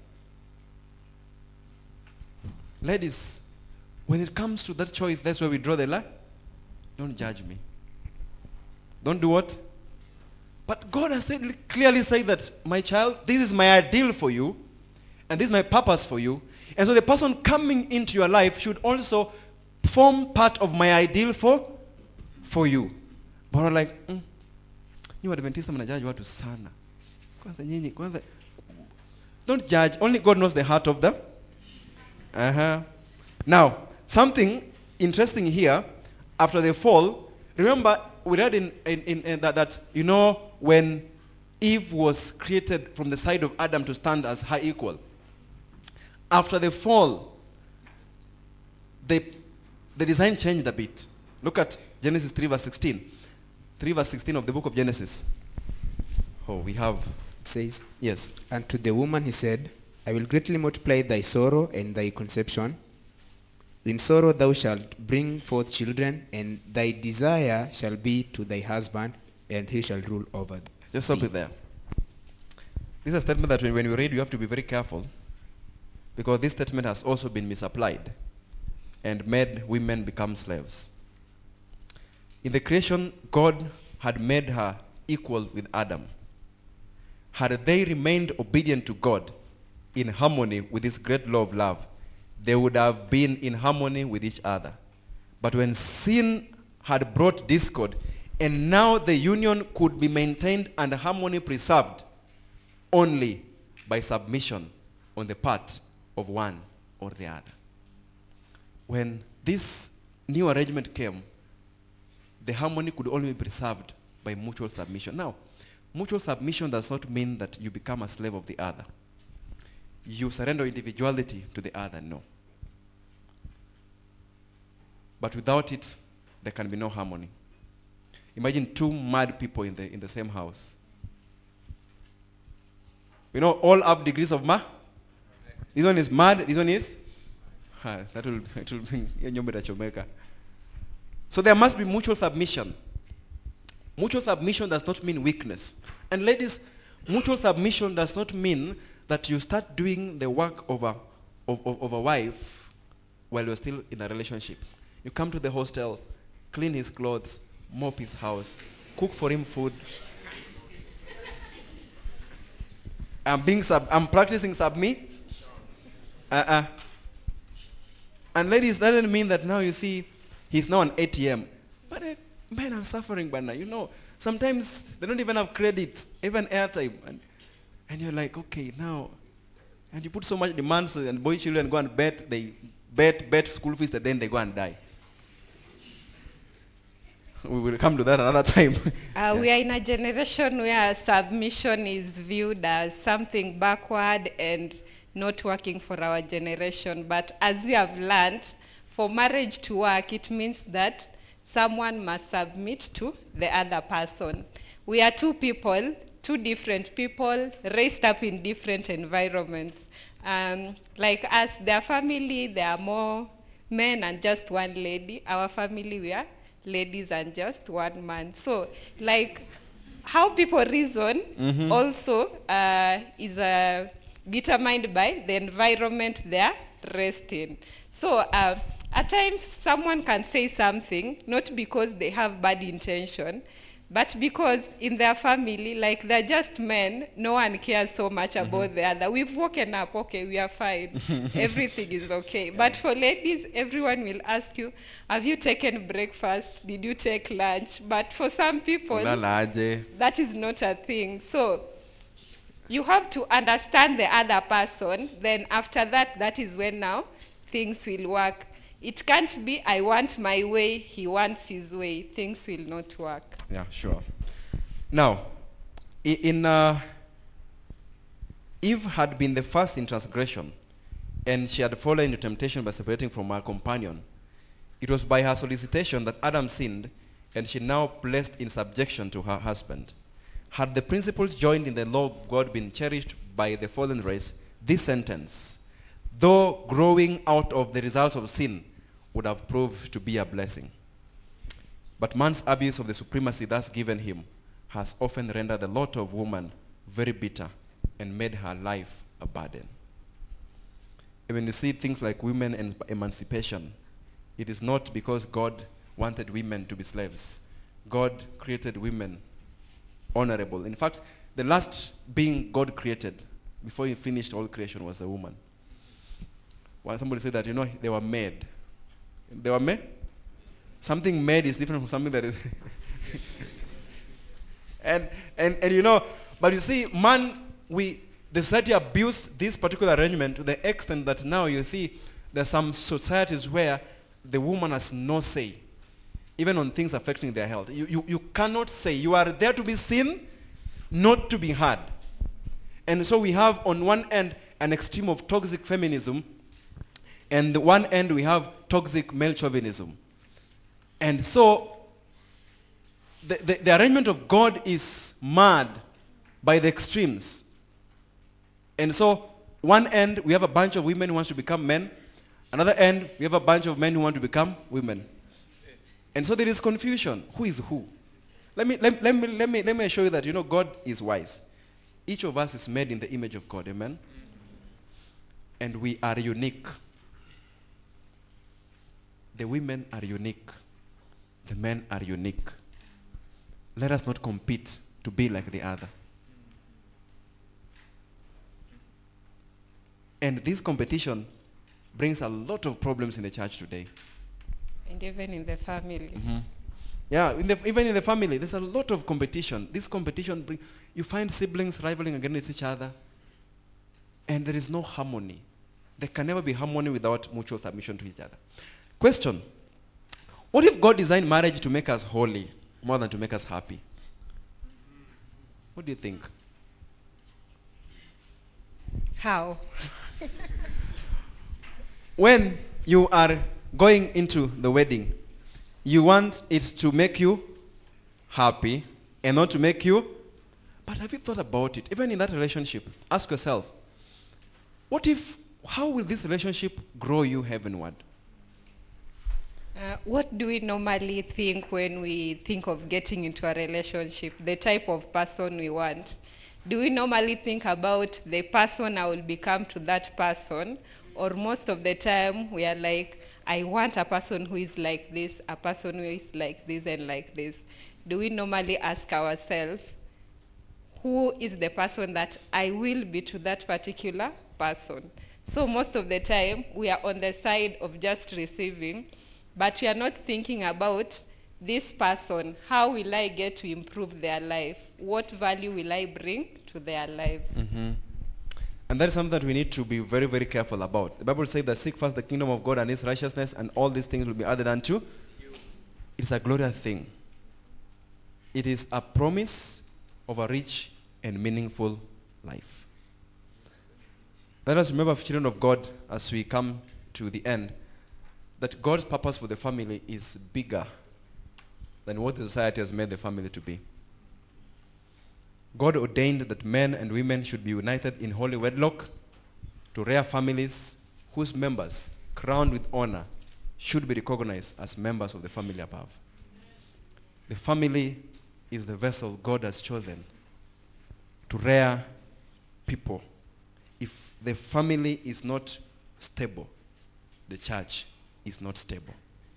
Ladies, when it comes to that choice, that's where we draw the line. Don't judge me. Don't do what? But God has clearly said that, my child, this is my ideal for you, and this is my purpose for you. And so the person coming into your life should also form part of my ideal for you. But we're like, you Adventista mnajudge watu sana. Kwanza. Don't judge. Only God knows the heart of them. Now, something interesting here, after the fall, remember we read in that when Eve was created from the side of Adam to stand as her equal. After the fall, the design changed a bit. Look at Genesis 3 verse 16. 3 verse 16 of the book of Genesis. Oh, we have. It says, yes. And to the woman he said, I will greatly multiply thy sorrow and thy conception. In sorrow thou shalt bring forth children, and thy desire shall be to thy husband, and he shall rule over thee. Just stop it there. This is a statement that when you read, you have to be very careful, because this statement has also been misapplied and made women become slaves. In the creation, God had made her equal with Adam. Had they remained obedient to God in harmony with his great law of love, they would have been in harmony with each other. But when sin had brought discord, and now the union could be maintained and harmony preserved only by submission on the part of one or the other. When this new arrangement came, the harmony could only be preserved by mutual submission. Now, mutual submission does not mean that you become a slave of the other. You surrender individuality to the other, no. but without it, there can be no harmony. Imagine two mad people in the same house. You know, all have degrees of ma. This one is mad, this one is? It will bring Chomeka. So there must be mutual submission. Mutual submission does not mean weakness. And ladies, mutual submission does not mean that you start doing the work of a wife while you're still in a relationship. You come to the hostel, clean his clothes, mop his house, cook for him food. I'm practicing submi. And ladies, that doesn't mean that now you see he's now an ATM. But men are suffering, Bana. You know, sometimes they don't even have credit, even airtime. And you're like, okay, now. And you put so much demands and boy children go and bet, they bet school fees, and then they go and die. We will come to that another time. We are in a generation where submission is viewed as something backward and not working for our generation. But as we have learned, for marriage to work, it means that someone must submit to the other person. We are two people, two different people, raised up in different environments. Like us, their family, there are more men and just one lady. Our family, we are ladies and just one man. So, like, how people reason also is determined by the environment they are raised in. So, at times, someone can say something, not because they have bad intention, but because in their family, like they're just men, no one cares so much about the other. We've woken up, okay, we are fine. Everything is okay. But for ladies, everyone will ask you, have you taken breakfast? Did you take lunch? But for some people, that is not a thing. So you have to understand the other person. Then after that, that is when now things will work. It can't be, I want my way, he wants his way. Things will not work. Yeah, sure. Now, Eve had been the first in transgression, and she had fallen into temptation by separating from her companion. It was by her solicitation that Adam sinned, and she now placed in subjection to her husband. Had the principles joined in the law of God been cherished by the fallen race, this sentence, though growing out of the results of sin, would have proved to be a blessing. But man's abuse of the supremacy thus given him has often rendered the lot of woman very bitter and made her life a burden. And when you see things like women and emancipation, it is not because God wanted women to be slaves. God created women honorable. In fact, the last being God created before he finished all creation was the woman. When somebody said that, you know, they were made. They were made? Something made is different from something that is... and you know, but you see, the society abused this particular arrangement to the extent that now you see there are some societies where the woman has no say, even on things affecting their health. You cannot say. You are there to be seen, not to be heard. And so we have on one end an extreme of toxic feminism, and the one end we have toxic male chauvinism. And so the arrangement of God is marred by the extremes. And so one end we have a bunch of women who want to become men. Another end we have a bunch of men who want to become women. And so there is confusion. Who is who? Let me show you that, you know, God is wise. Each of us is made in the image of God. Amen? And we are unique. The women are unique. The men are unique. Let us not compete to be like the other. And this competition brings a lot of problems in the church today. And even in the family. Yeah, even in the family, there's a lot of competition. This competition, you find siblings rivaling against each other, and there is no harmony. There can never be harmony without mutual submission to each other. Question: what if God designed marriage to make us holy more than to make us happy? What do you think? How? When you are going into the wedding, you want it to make you happy and not to make you. But have you thought about it? Even in that relationship, ask yourself, how will this relationship grow you heavenward? What do we normally think when we think of getting into a relationship, the type of person we want? Do we normally think about the person I will become to that person? Or most of the time we are like, I want a person who is like this, a person who is like this and like this. Do we normally ask ourselves, who is the person that I will be to that particular person? So most of the time we are on the side of just receiving, but we are not thinking about this person. How will I get to improve their life? What value will I bring to their lives? Mm-hmm. And that is something that we need to be very, very careful about. The Bible says that seek first the kingdom of God and his righteousness, and all these things will be added unto you. It's a glorious thing. It is a promise of a rich and meaningful life. Let us remember, children of God, as we come to the end, that God's purpose for the family is bigger than what the society has made the family to be. God ordained that men and women should be united in holy wedlock to rear families whose members, crowned with honor, should be recognized as members of the family above. The family is the vessel God has chosen to rear people. If the family is not stable, the church is not stable.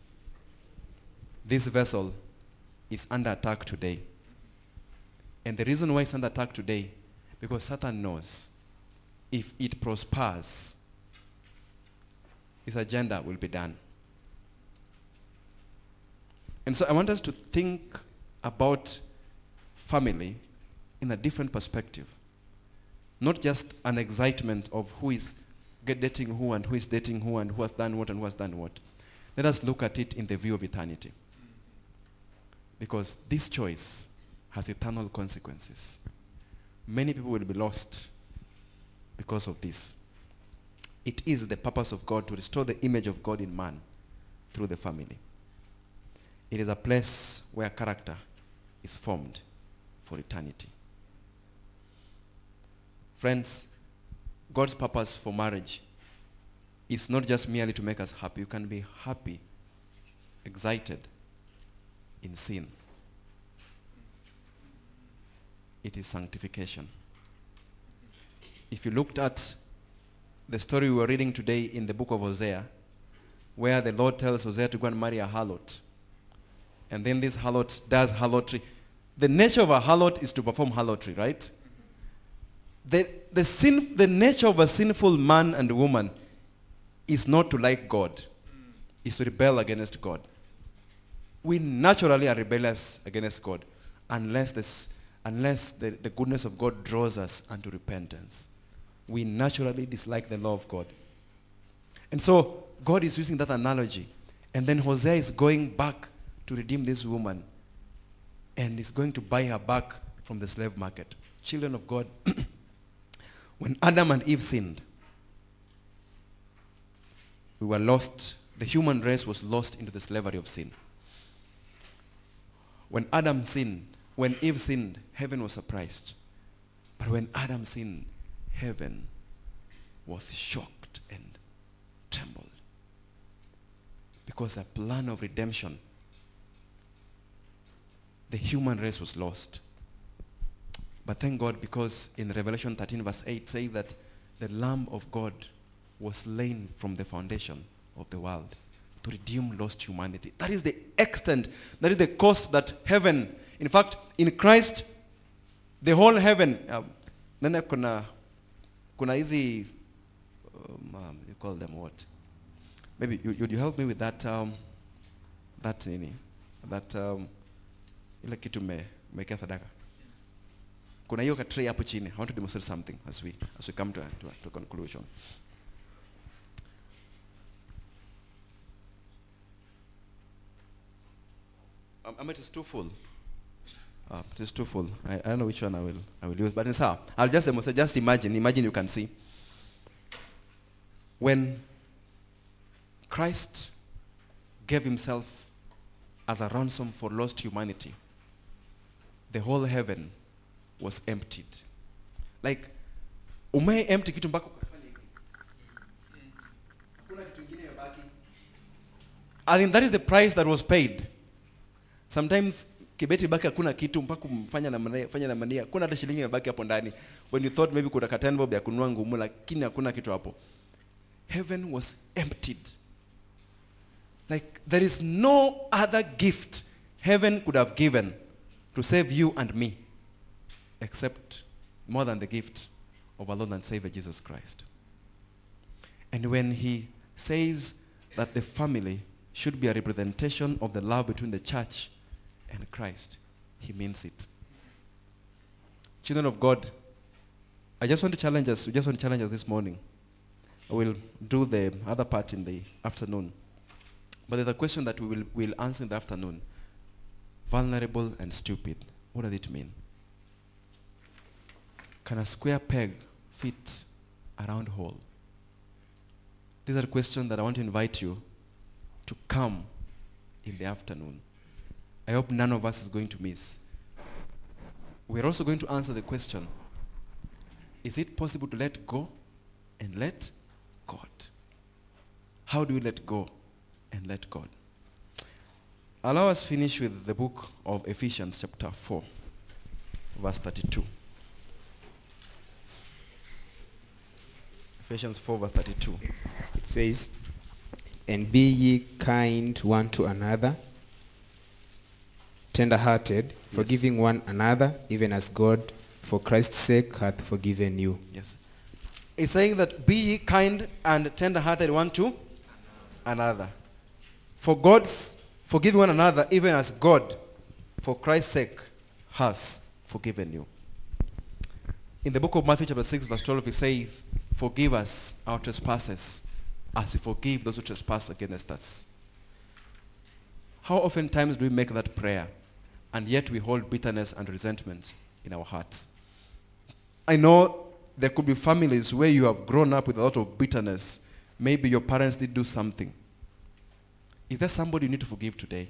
This vessel is under attack today. And the reason why it's under attack today, because Satan knows if it prospers, his agenda will be done. And so I want us to think about family in a different perspective. Not just an excitement of who is dating who and who is dating who and who has done what and who has done what. Let us look at it in the view of eternity. Because this choice has eternal consequences. Many people will be lost because of this. It is the purpose of God to restore the image of God in man through the family. It is a place where character is formed for eternity. Friends, God's purpose for marriage is not just merely to make us happy. You can be happy, excited in sin. It is sanctification. If you looked at the story we were reading today in the book of Hosea, where the Lord tells Hosea to go and marry a harlot, and then this harlot does harlotry. The nature of a harlot is to perform harlotry, right? The nature of a sinful man and woman is not to like God, is to rebel against God. We naturally are rebellious against God unless the goodness of God draws us unto repentance. We naturally dislike the law of God. And so God is using that analogy. And then Hosea is going back to redeem this woman and is going to buy her back from the slave market. Children of God, when Adam and Eve sinned, we were lost. The human race was lost into the slavery of sin. When Adam sinned, when Eve sinned, heaven was surprised. But when Adam sinned, heaven was shocked and trembled. Because a plan of redemption, the human race was lost. But thank God, because in Revelation 13 verse 8 says that the Lamb of God was slain from the foundation of the world to redeem lost humanity. That is the extent, that is the cost that heaven, in fact, in Christ, the whole heaven, then kuna hizi, you call them what? Maybe you help me with that, ile kitu mekea sadaka. Kuna hiyo katray hapo chini. I want to demonstrate something as we come to a conclusion. It is too full. It is too full. I don't know which one I will use, but it's how. I'll just demonstrate. Just imagine you can see. When Christ gave himself as a ransom for lost humanity, the whole heaven was emptied. Like, empty kitu mpaka ukafanya hivi. Hakuna kitu kingine imebaki. I think that is the price that was paid. Sometimes kibeti baki hakuna kitu mpaka fanya na mania. Kuna hata shilingi imebaki hapo ndani. When you thought maybe kuna ka 10 bob ya kununua ngumu, lakini hakuna kitu hapo. Heaven was emptied. Like, there is no other gift heaven could have given to save you and me, except more than the gift of our Lord and Savior Jesus Christ. And when he says that the family should be a representation of the love between the church and Christ, he means it. Children of God, I just want to challenge us this morning. I will do the other part in the afternoon. But there's a question that we'll answer in the afternoon. Vulnerable and stupid. What does it mean? Can a square peg fit a round hole? These are questions that I want to invite you to come in the afternoon. I hope none of us is going to miss. We're also going to answer the question, is it possible to let go and let God? How do we let go and let God? Allow us finish with the book of Ephesians chapter 4, verse 32. Ephesians 4, verse 32. It says, "And be ye kind one to another, tender-hearted, forgiving one another, even as God, for Christ's sake, hath forgiven you." Yes. It's saying that be ye kind and tender-hearted one to another. For God's forgiving one another, even as God, for Christ's sake, has forgiven you. In the book of Matthew chapter 6, verse 12, it says, "Forgive us our trespasses, as we forgive those who trespass against us." How often times do we make that prayer, and yet we hold bitterness and resentment in our hearts? I know there could be families where you have grown up with a lot of bitterness. Maybe your parents did do something. Is there somebody you need to forgive today?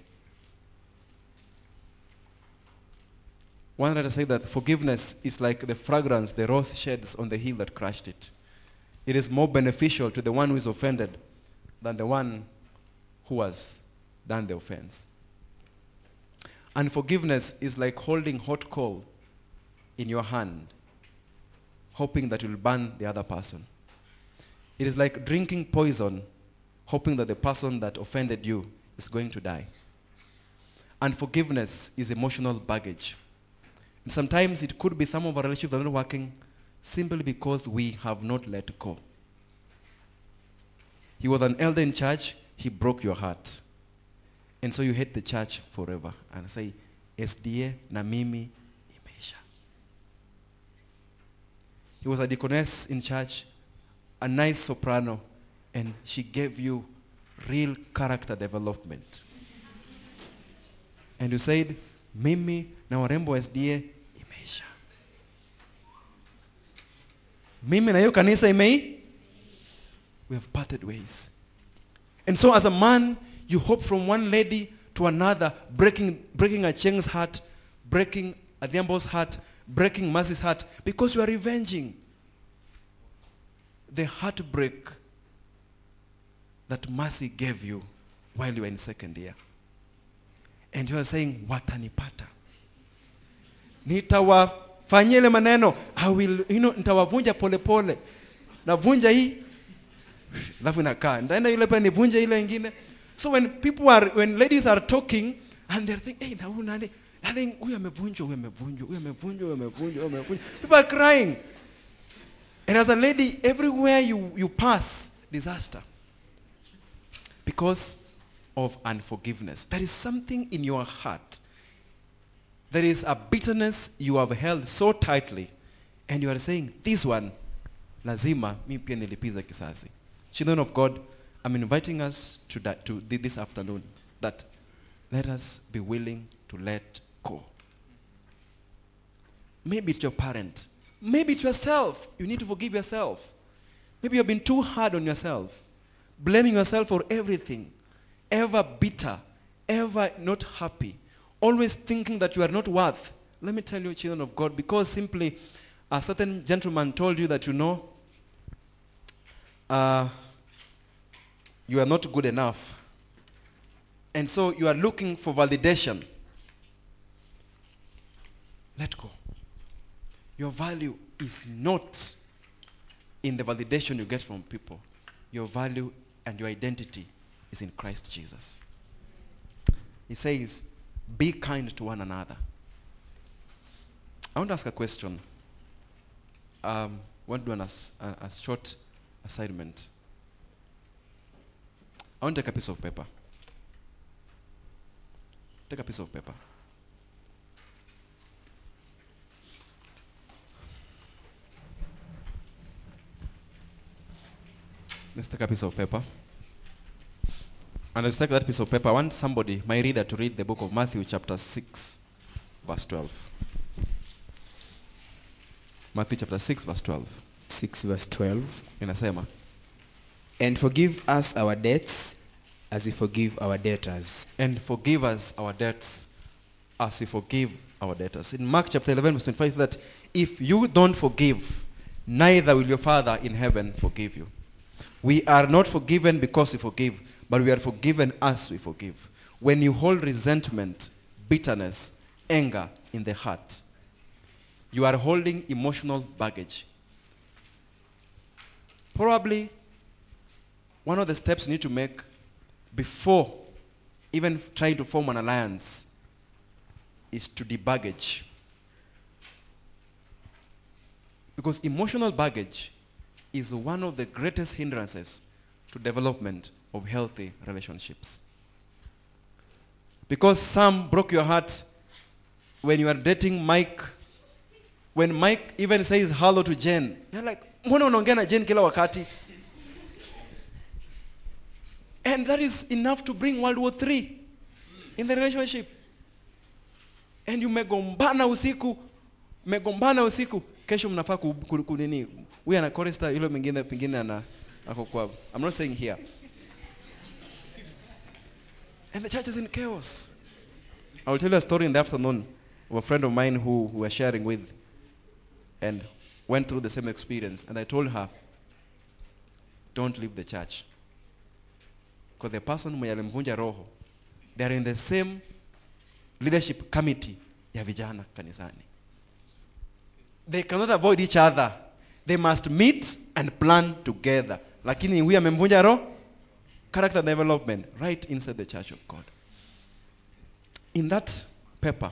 One writer said that forgiveness is like the fragrance the rose sheds on the hill that crushed it. It is more beneficial to the one who is offended than the one who has done the offense. And forgiveness is like holding hot coal in your hand, hoping that it will burn the other person. It is like drinking poison, hoping that the person that offended you is going to die. And forgiveness is emotional baggage. And sometimes it could be some of our relationships that are not working simply because we have not let go. He was an elder in church, he broke your heart. And so you hate the church forever. And say, SDA na mimi imeisha. He was a deaconess in church, a nice soprano, and she gave you real character development. And you said, mimi na warembo SDA imeisha. Mimi na hiyo kanisa imei. We have parted ways. And so as a man, you hope from one lady to another, breaking Acheng's heart, breaking Adhiambo's heart, breaking Mercy's heart, because you are revenging the heartbreak that Mercy gave you while you were in second year. And you are saying, watanipata. Nitawafanyia ile maneno. I will, nitawavunja pole pole. Navunja hii. Alafu inakaa. Ndaenda yule pa nivunja ile ingine. So when ladies are talking and they're thinking, hey, na huyu nani? Huyu amevunjwa, huyu amevunjwa, huyu amevunjwa, huyu amevunjwa, huyu amevunjwa. People are crying. And as a lady, everywhere you pass, disaster. Because of unforgiveness. There is something in your heart. There is a bitterness you have held so tightly. And you are saying, this one, lazima, mi pia nilipiza kisasi. Children of God, I'm inviting us to this afternoon that let us be willing to let go. Maybe it's your parent. Maybe it's yourself. You need to forgive yourself. Maybe you've been too hard on yourself, blaming yourself for everything. ever bitter, ever not happy, always thinking that you are not worth, let me tell you, children of God, because simply a certain gentleman told you that, you know, you are not good enough. And so you are looking for validation. Let go. Your value is not in the validation you get from people. Your value and your identity is in Christ Jesus. He says, be kind to one another. I want to ask a question. I want to do a short assignment. I want to take a piece of paper. Take a piece of paper. Let's take a piece of paper. And let's take that piece of paper. I want somebody, my reader, to read the book of Matthew chapter 6, verse 12. Matthew chapter 6, verse 12. 6 verse 12. Inasema, And forgive us our debts as we forgive our debtors. and forgive us our debts as we forgive our debtors. In Mark chapter 11, verse 25, says that if you don't forgive, neither will your Father in heaven forgive you. We are not forgiven because we forgive, but we are forgiven as we forgive. When you hold resentment, bitterness, anger in the heart, you are holding emotional baggage. Probably one of the steps you need to make before even trying to form an alliance is to debaggage. Because emotional baggage is one of the greatest hindrances to development of healthy relationships. Because some broke your heart when you are dating Mike. When Mike even says hello to Jen, you're like, mbona unaongea na Jen kila wakati? And that is enough to bring World War III in the relationship. And you megombana usiku, kesho mnafaa kunini. We ana chorister yule mwingine pengine ana ako kwa. I'm not saying here. And the church is in chaos. I will tell you a story in the afternoon of a friend of mine who we were sharing with and went through the same experience. And I told her, don't leave the church. Because the person mwenye alimvunja roho, they are in the same leadership committee ya vijana kanisani. They cannot avoid each other. They must meet and plan together. Lakini huyu amemvunja roho, character development right inside the church of God. In that paper,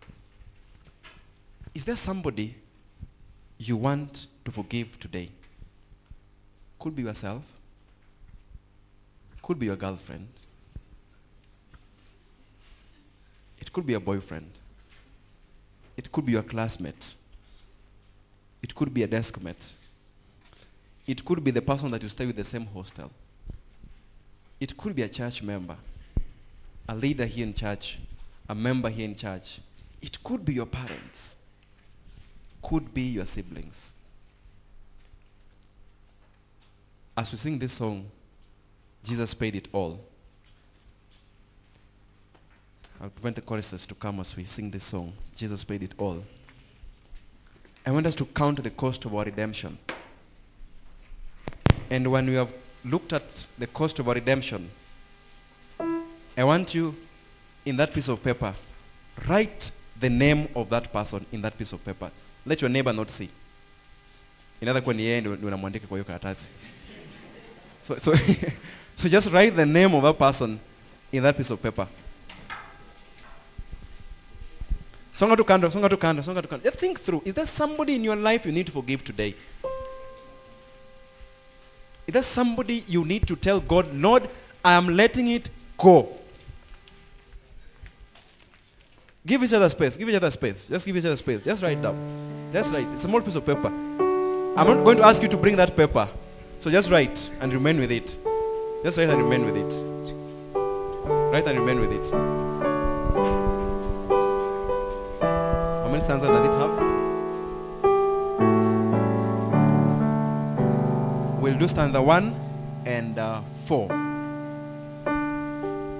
is there somebody you want to forgive today? Could be yourself. Could be your girlfriend. It could be your boyfriend. It could be your classmate. It could be a desk mate. It could be the person that you stay with the same hostel. It could be a church member, a leader here in church, a member here in church. It could be your parents. Could be your siblings. As we sing this song, Jesus paid it all. I'll prevent the choristers to come as we sing this song. Jesus paid it all. I want us to count the cost of our redemption. And when we have looked at the cost of our redemption, I want you, in that piece of paper, write the name of that person in that piece of paper. Let your neighbor not see. Inaweza kuwa ni yeye ndio unamwandika kwa hiyo karatasi. So just write the name of that person in that piece of paper. Songa tu kando. Just think through. Is there somebody in your life you need to forgive today? Is there somebody you need to tell God, Lord, I am letting it go? Give each other space. Just give each other space. Just write down. Just write. It's a small piece of paper. I'm not going to ask you to bring that paper. So just write and remain with it. Just write and remain with it. Write and remain with it. How many stanzas does it have? We'll do stanza 1 and 4.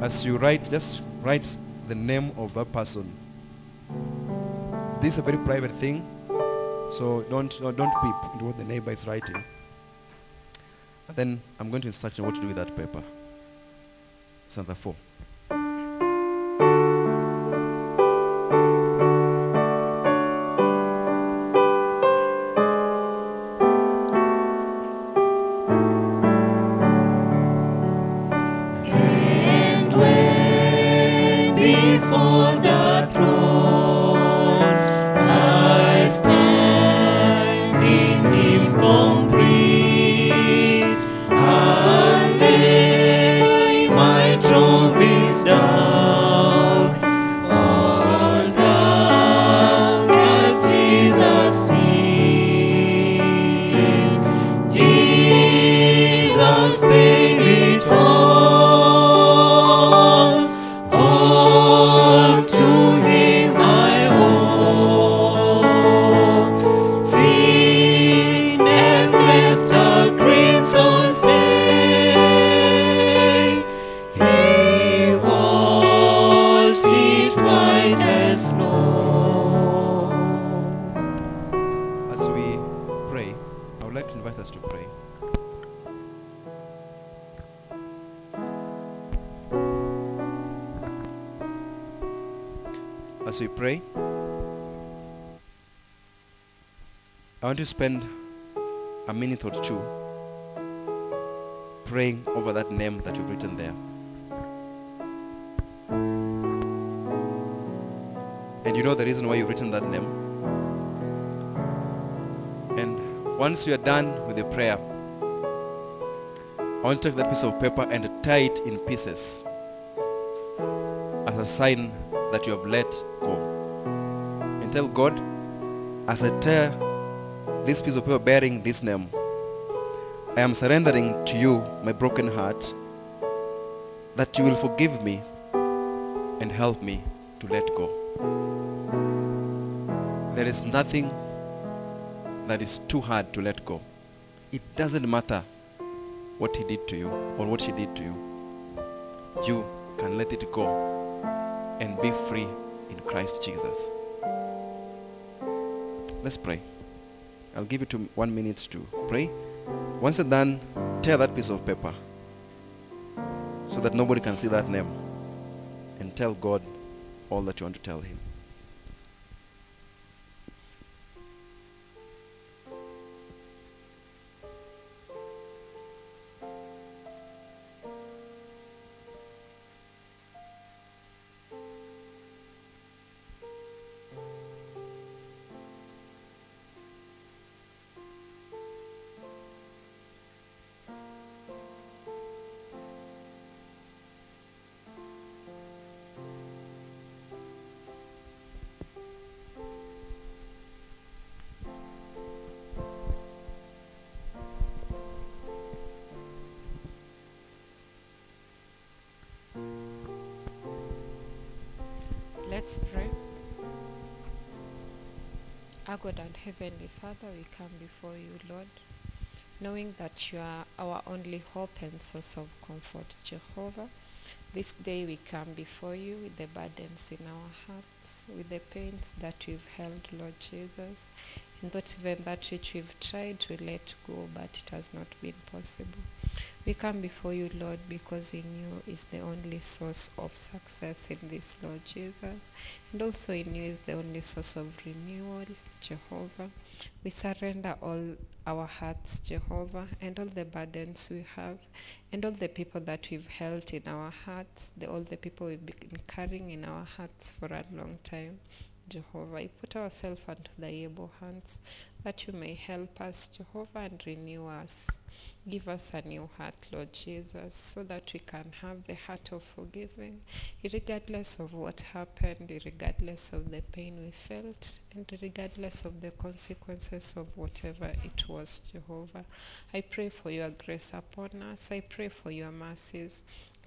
as you write, just write the name of that person. This is a very private thing, so don't peep into what the neighbor is writing. And then I'm going to instruct you what to do with that paper. Stanza 4. And when before the throne I stand in Him complete, I lay my trophies down, all down at Jesus' feet. Jesus paid it all to Him I owe. Sin and left a crimson stain, He washed it white as snow. As we pray, I would like to invite us to pray. As we pray, I want to spend a minute or two praying over that name that you've written there. And you know the reason why you've written that name. And once you are done with the prayer, I want to take that piece of paper and tie it in pieces as a sign that you have let go. And tell God, as I tear this piece of paper bearing this name, I am surrendering to you my broken heart, that you will forgive me and help me to let go. There is nothing that is too hard to let go. It doesn't matter what he did to you or what she did to you. You can let it go and be free in Christ Jesus. Let's pray. I'll give you 1 minute to pray. Once you're done, tear that piece of paper so that nobody can see that name, and tell God all that you want to tell him. Let's pray. Our God and Heavenly Father, we come before you, Lord, knowing that you are our only hope and source of comfort, Jehovah. This day we come before you with the burdens in our hearts, with the pains that we've held, Lord Jesus, and not even that which we've tried to let go, but it has not been possible. We come before you, Lord, because in you is the only source of success in this, Lord Jesus. And also in you is the only source of renewal, Jehovah. We surrender all our hearts, Jehovah, and all the burdens we have, and all the people that we've held in our hearts, all the people we've been carrying in our hearts for a long time. Jehovah, we put ourselves unto thy able hands, that you may help us, Jehovah, and renew us. Give us a new heart, Lord Jesus, so that we can have the heart of forgiving, regardless of what happened, regardless of the pain we felt, and regardless of the consequences of whatever it was, Jehovah. I pray for your grace upon us. I pray for your mercies.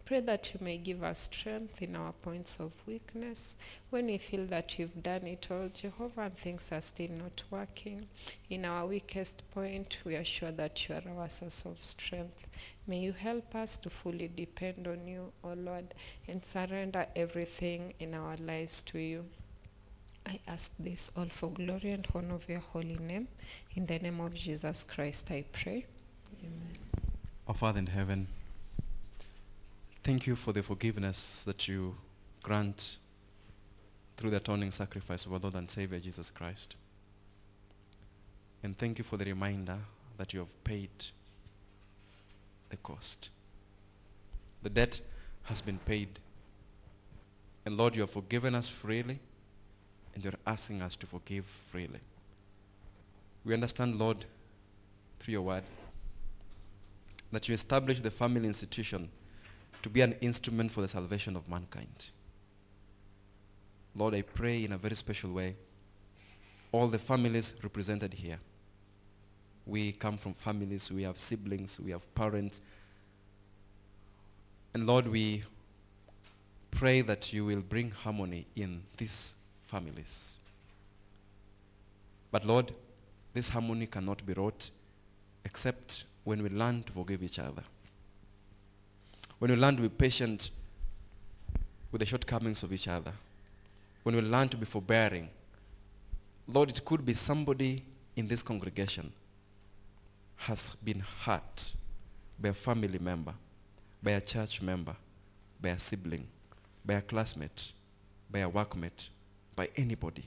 pray that you may give us strength in our points of weakness. When we feel that you've done it all, Jehovah, and things are still not working, in our weakest point, we are sure that you are our source of strength. May you help us to fully depend on you, O Lord, and surrender everything in our lives to you. I ask this all for glory and honor of your holy name. In the name of Jesus Christ, I pray. Amen. Our Father in heaven, thank you for the forgiveness that you grant through the atoning sacrifice of our Lord and Savior Jesus Christ. And thank you for the reminder that you have paid the cost. The debt has been paid. And Lord, you have forgiven us freely, and you're asking us to forgive freely. We understand, Lord, through your word, that you established the family institution to be an instrument for the salvation of mankind. Lord, I pray in a very special way, all the families represented here. We come from families, we have siblings, we have parents. And Lord, we pray that you will bring harmony in these families. But Lord, this harmony cannot be wrought except when we learn to forgive each other. When we learn to be patient with the shortcomings of each other. When we learn to be forbearing. Lord, it could be somebody in this congregation has been hurt by a family member, by a church member, by a sibling, by a classmate, by a workmate, by anybody.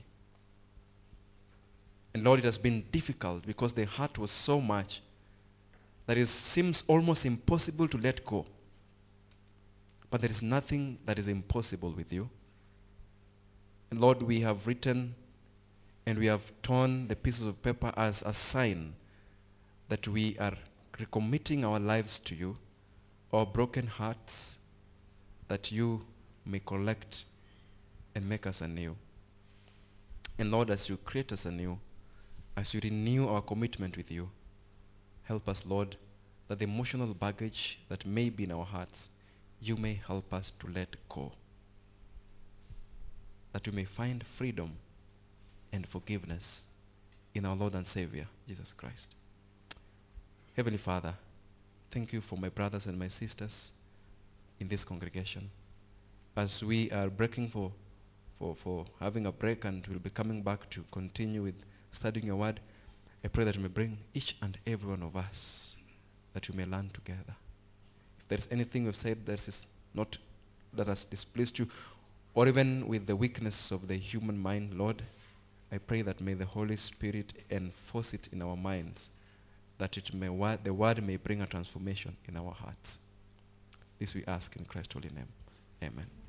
And Lord, it has been difficult because the hurt was so much that it seems almost impossible to let go. But there is nothing that is impossible with you. And Lord, we have written and we have torn the pieces of paper as a sign that we are recommitting our lives to you, our broken hearts, that you may collect and make us anew. And Lord, as you create us anew, as you renew our commitment with you, help us, Lord, that the emotional baggage that may be in our hearts, you may help us to let go. That we may find freedom and forgiveness in our Lord and Savior, Jesus Christ. Heavenly Father, thank you for my brothers and my sisters in this congregation. As we are breaking for having a break and we'll be coming back to continue with studying your word, I pray that you may bring each and every one of us, that we may learn together. If there's anything we've said that is not, that has displeased you, or even with the weakness of the human mind, Lord, I pray that may the Holy Spirit enforce it in our minds, that it may the word may bring a transformation in our hearts. This we ask in Christ's holy name. Amen.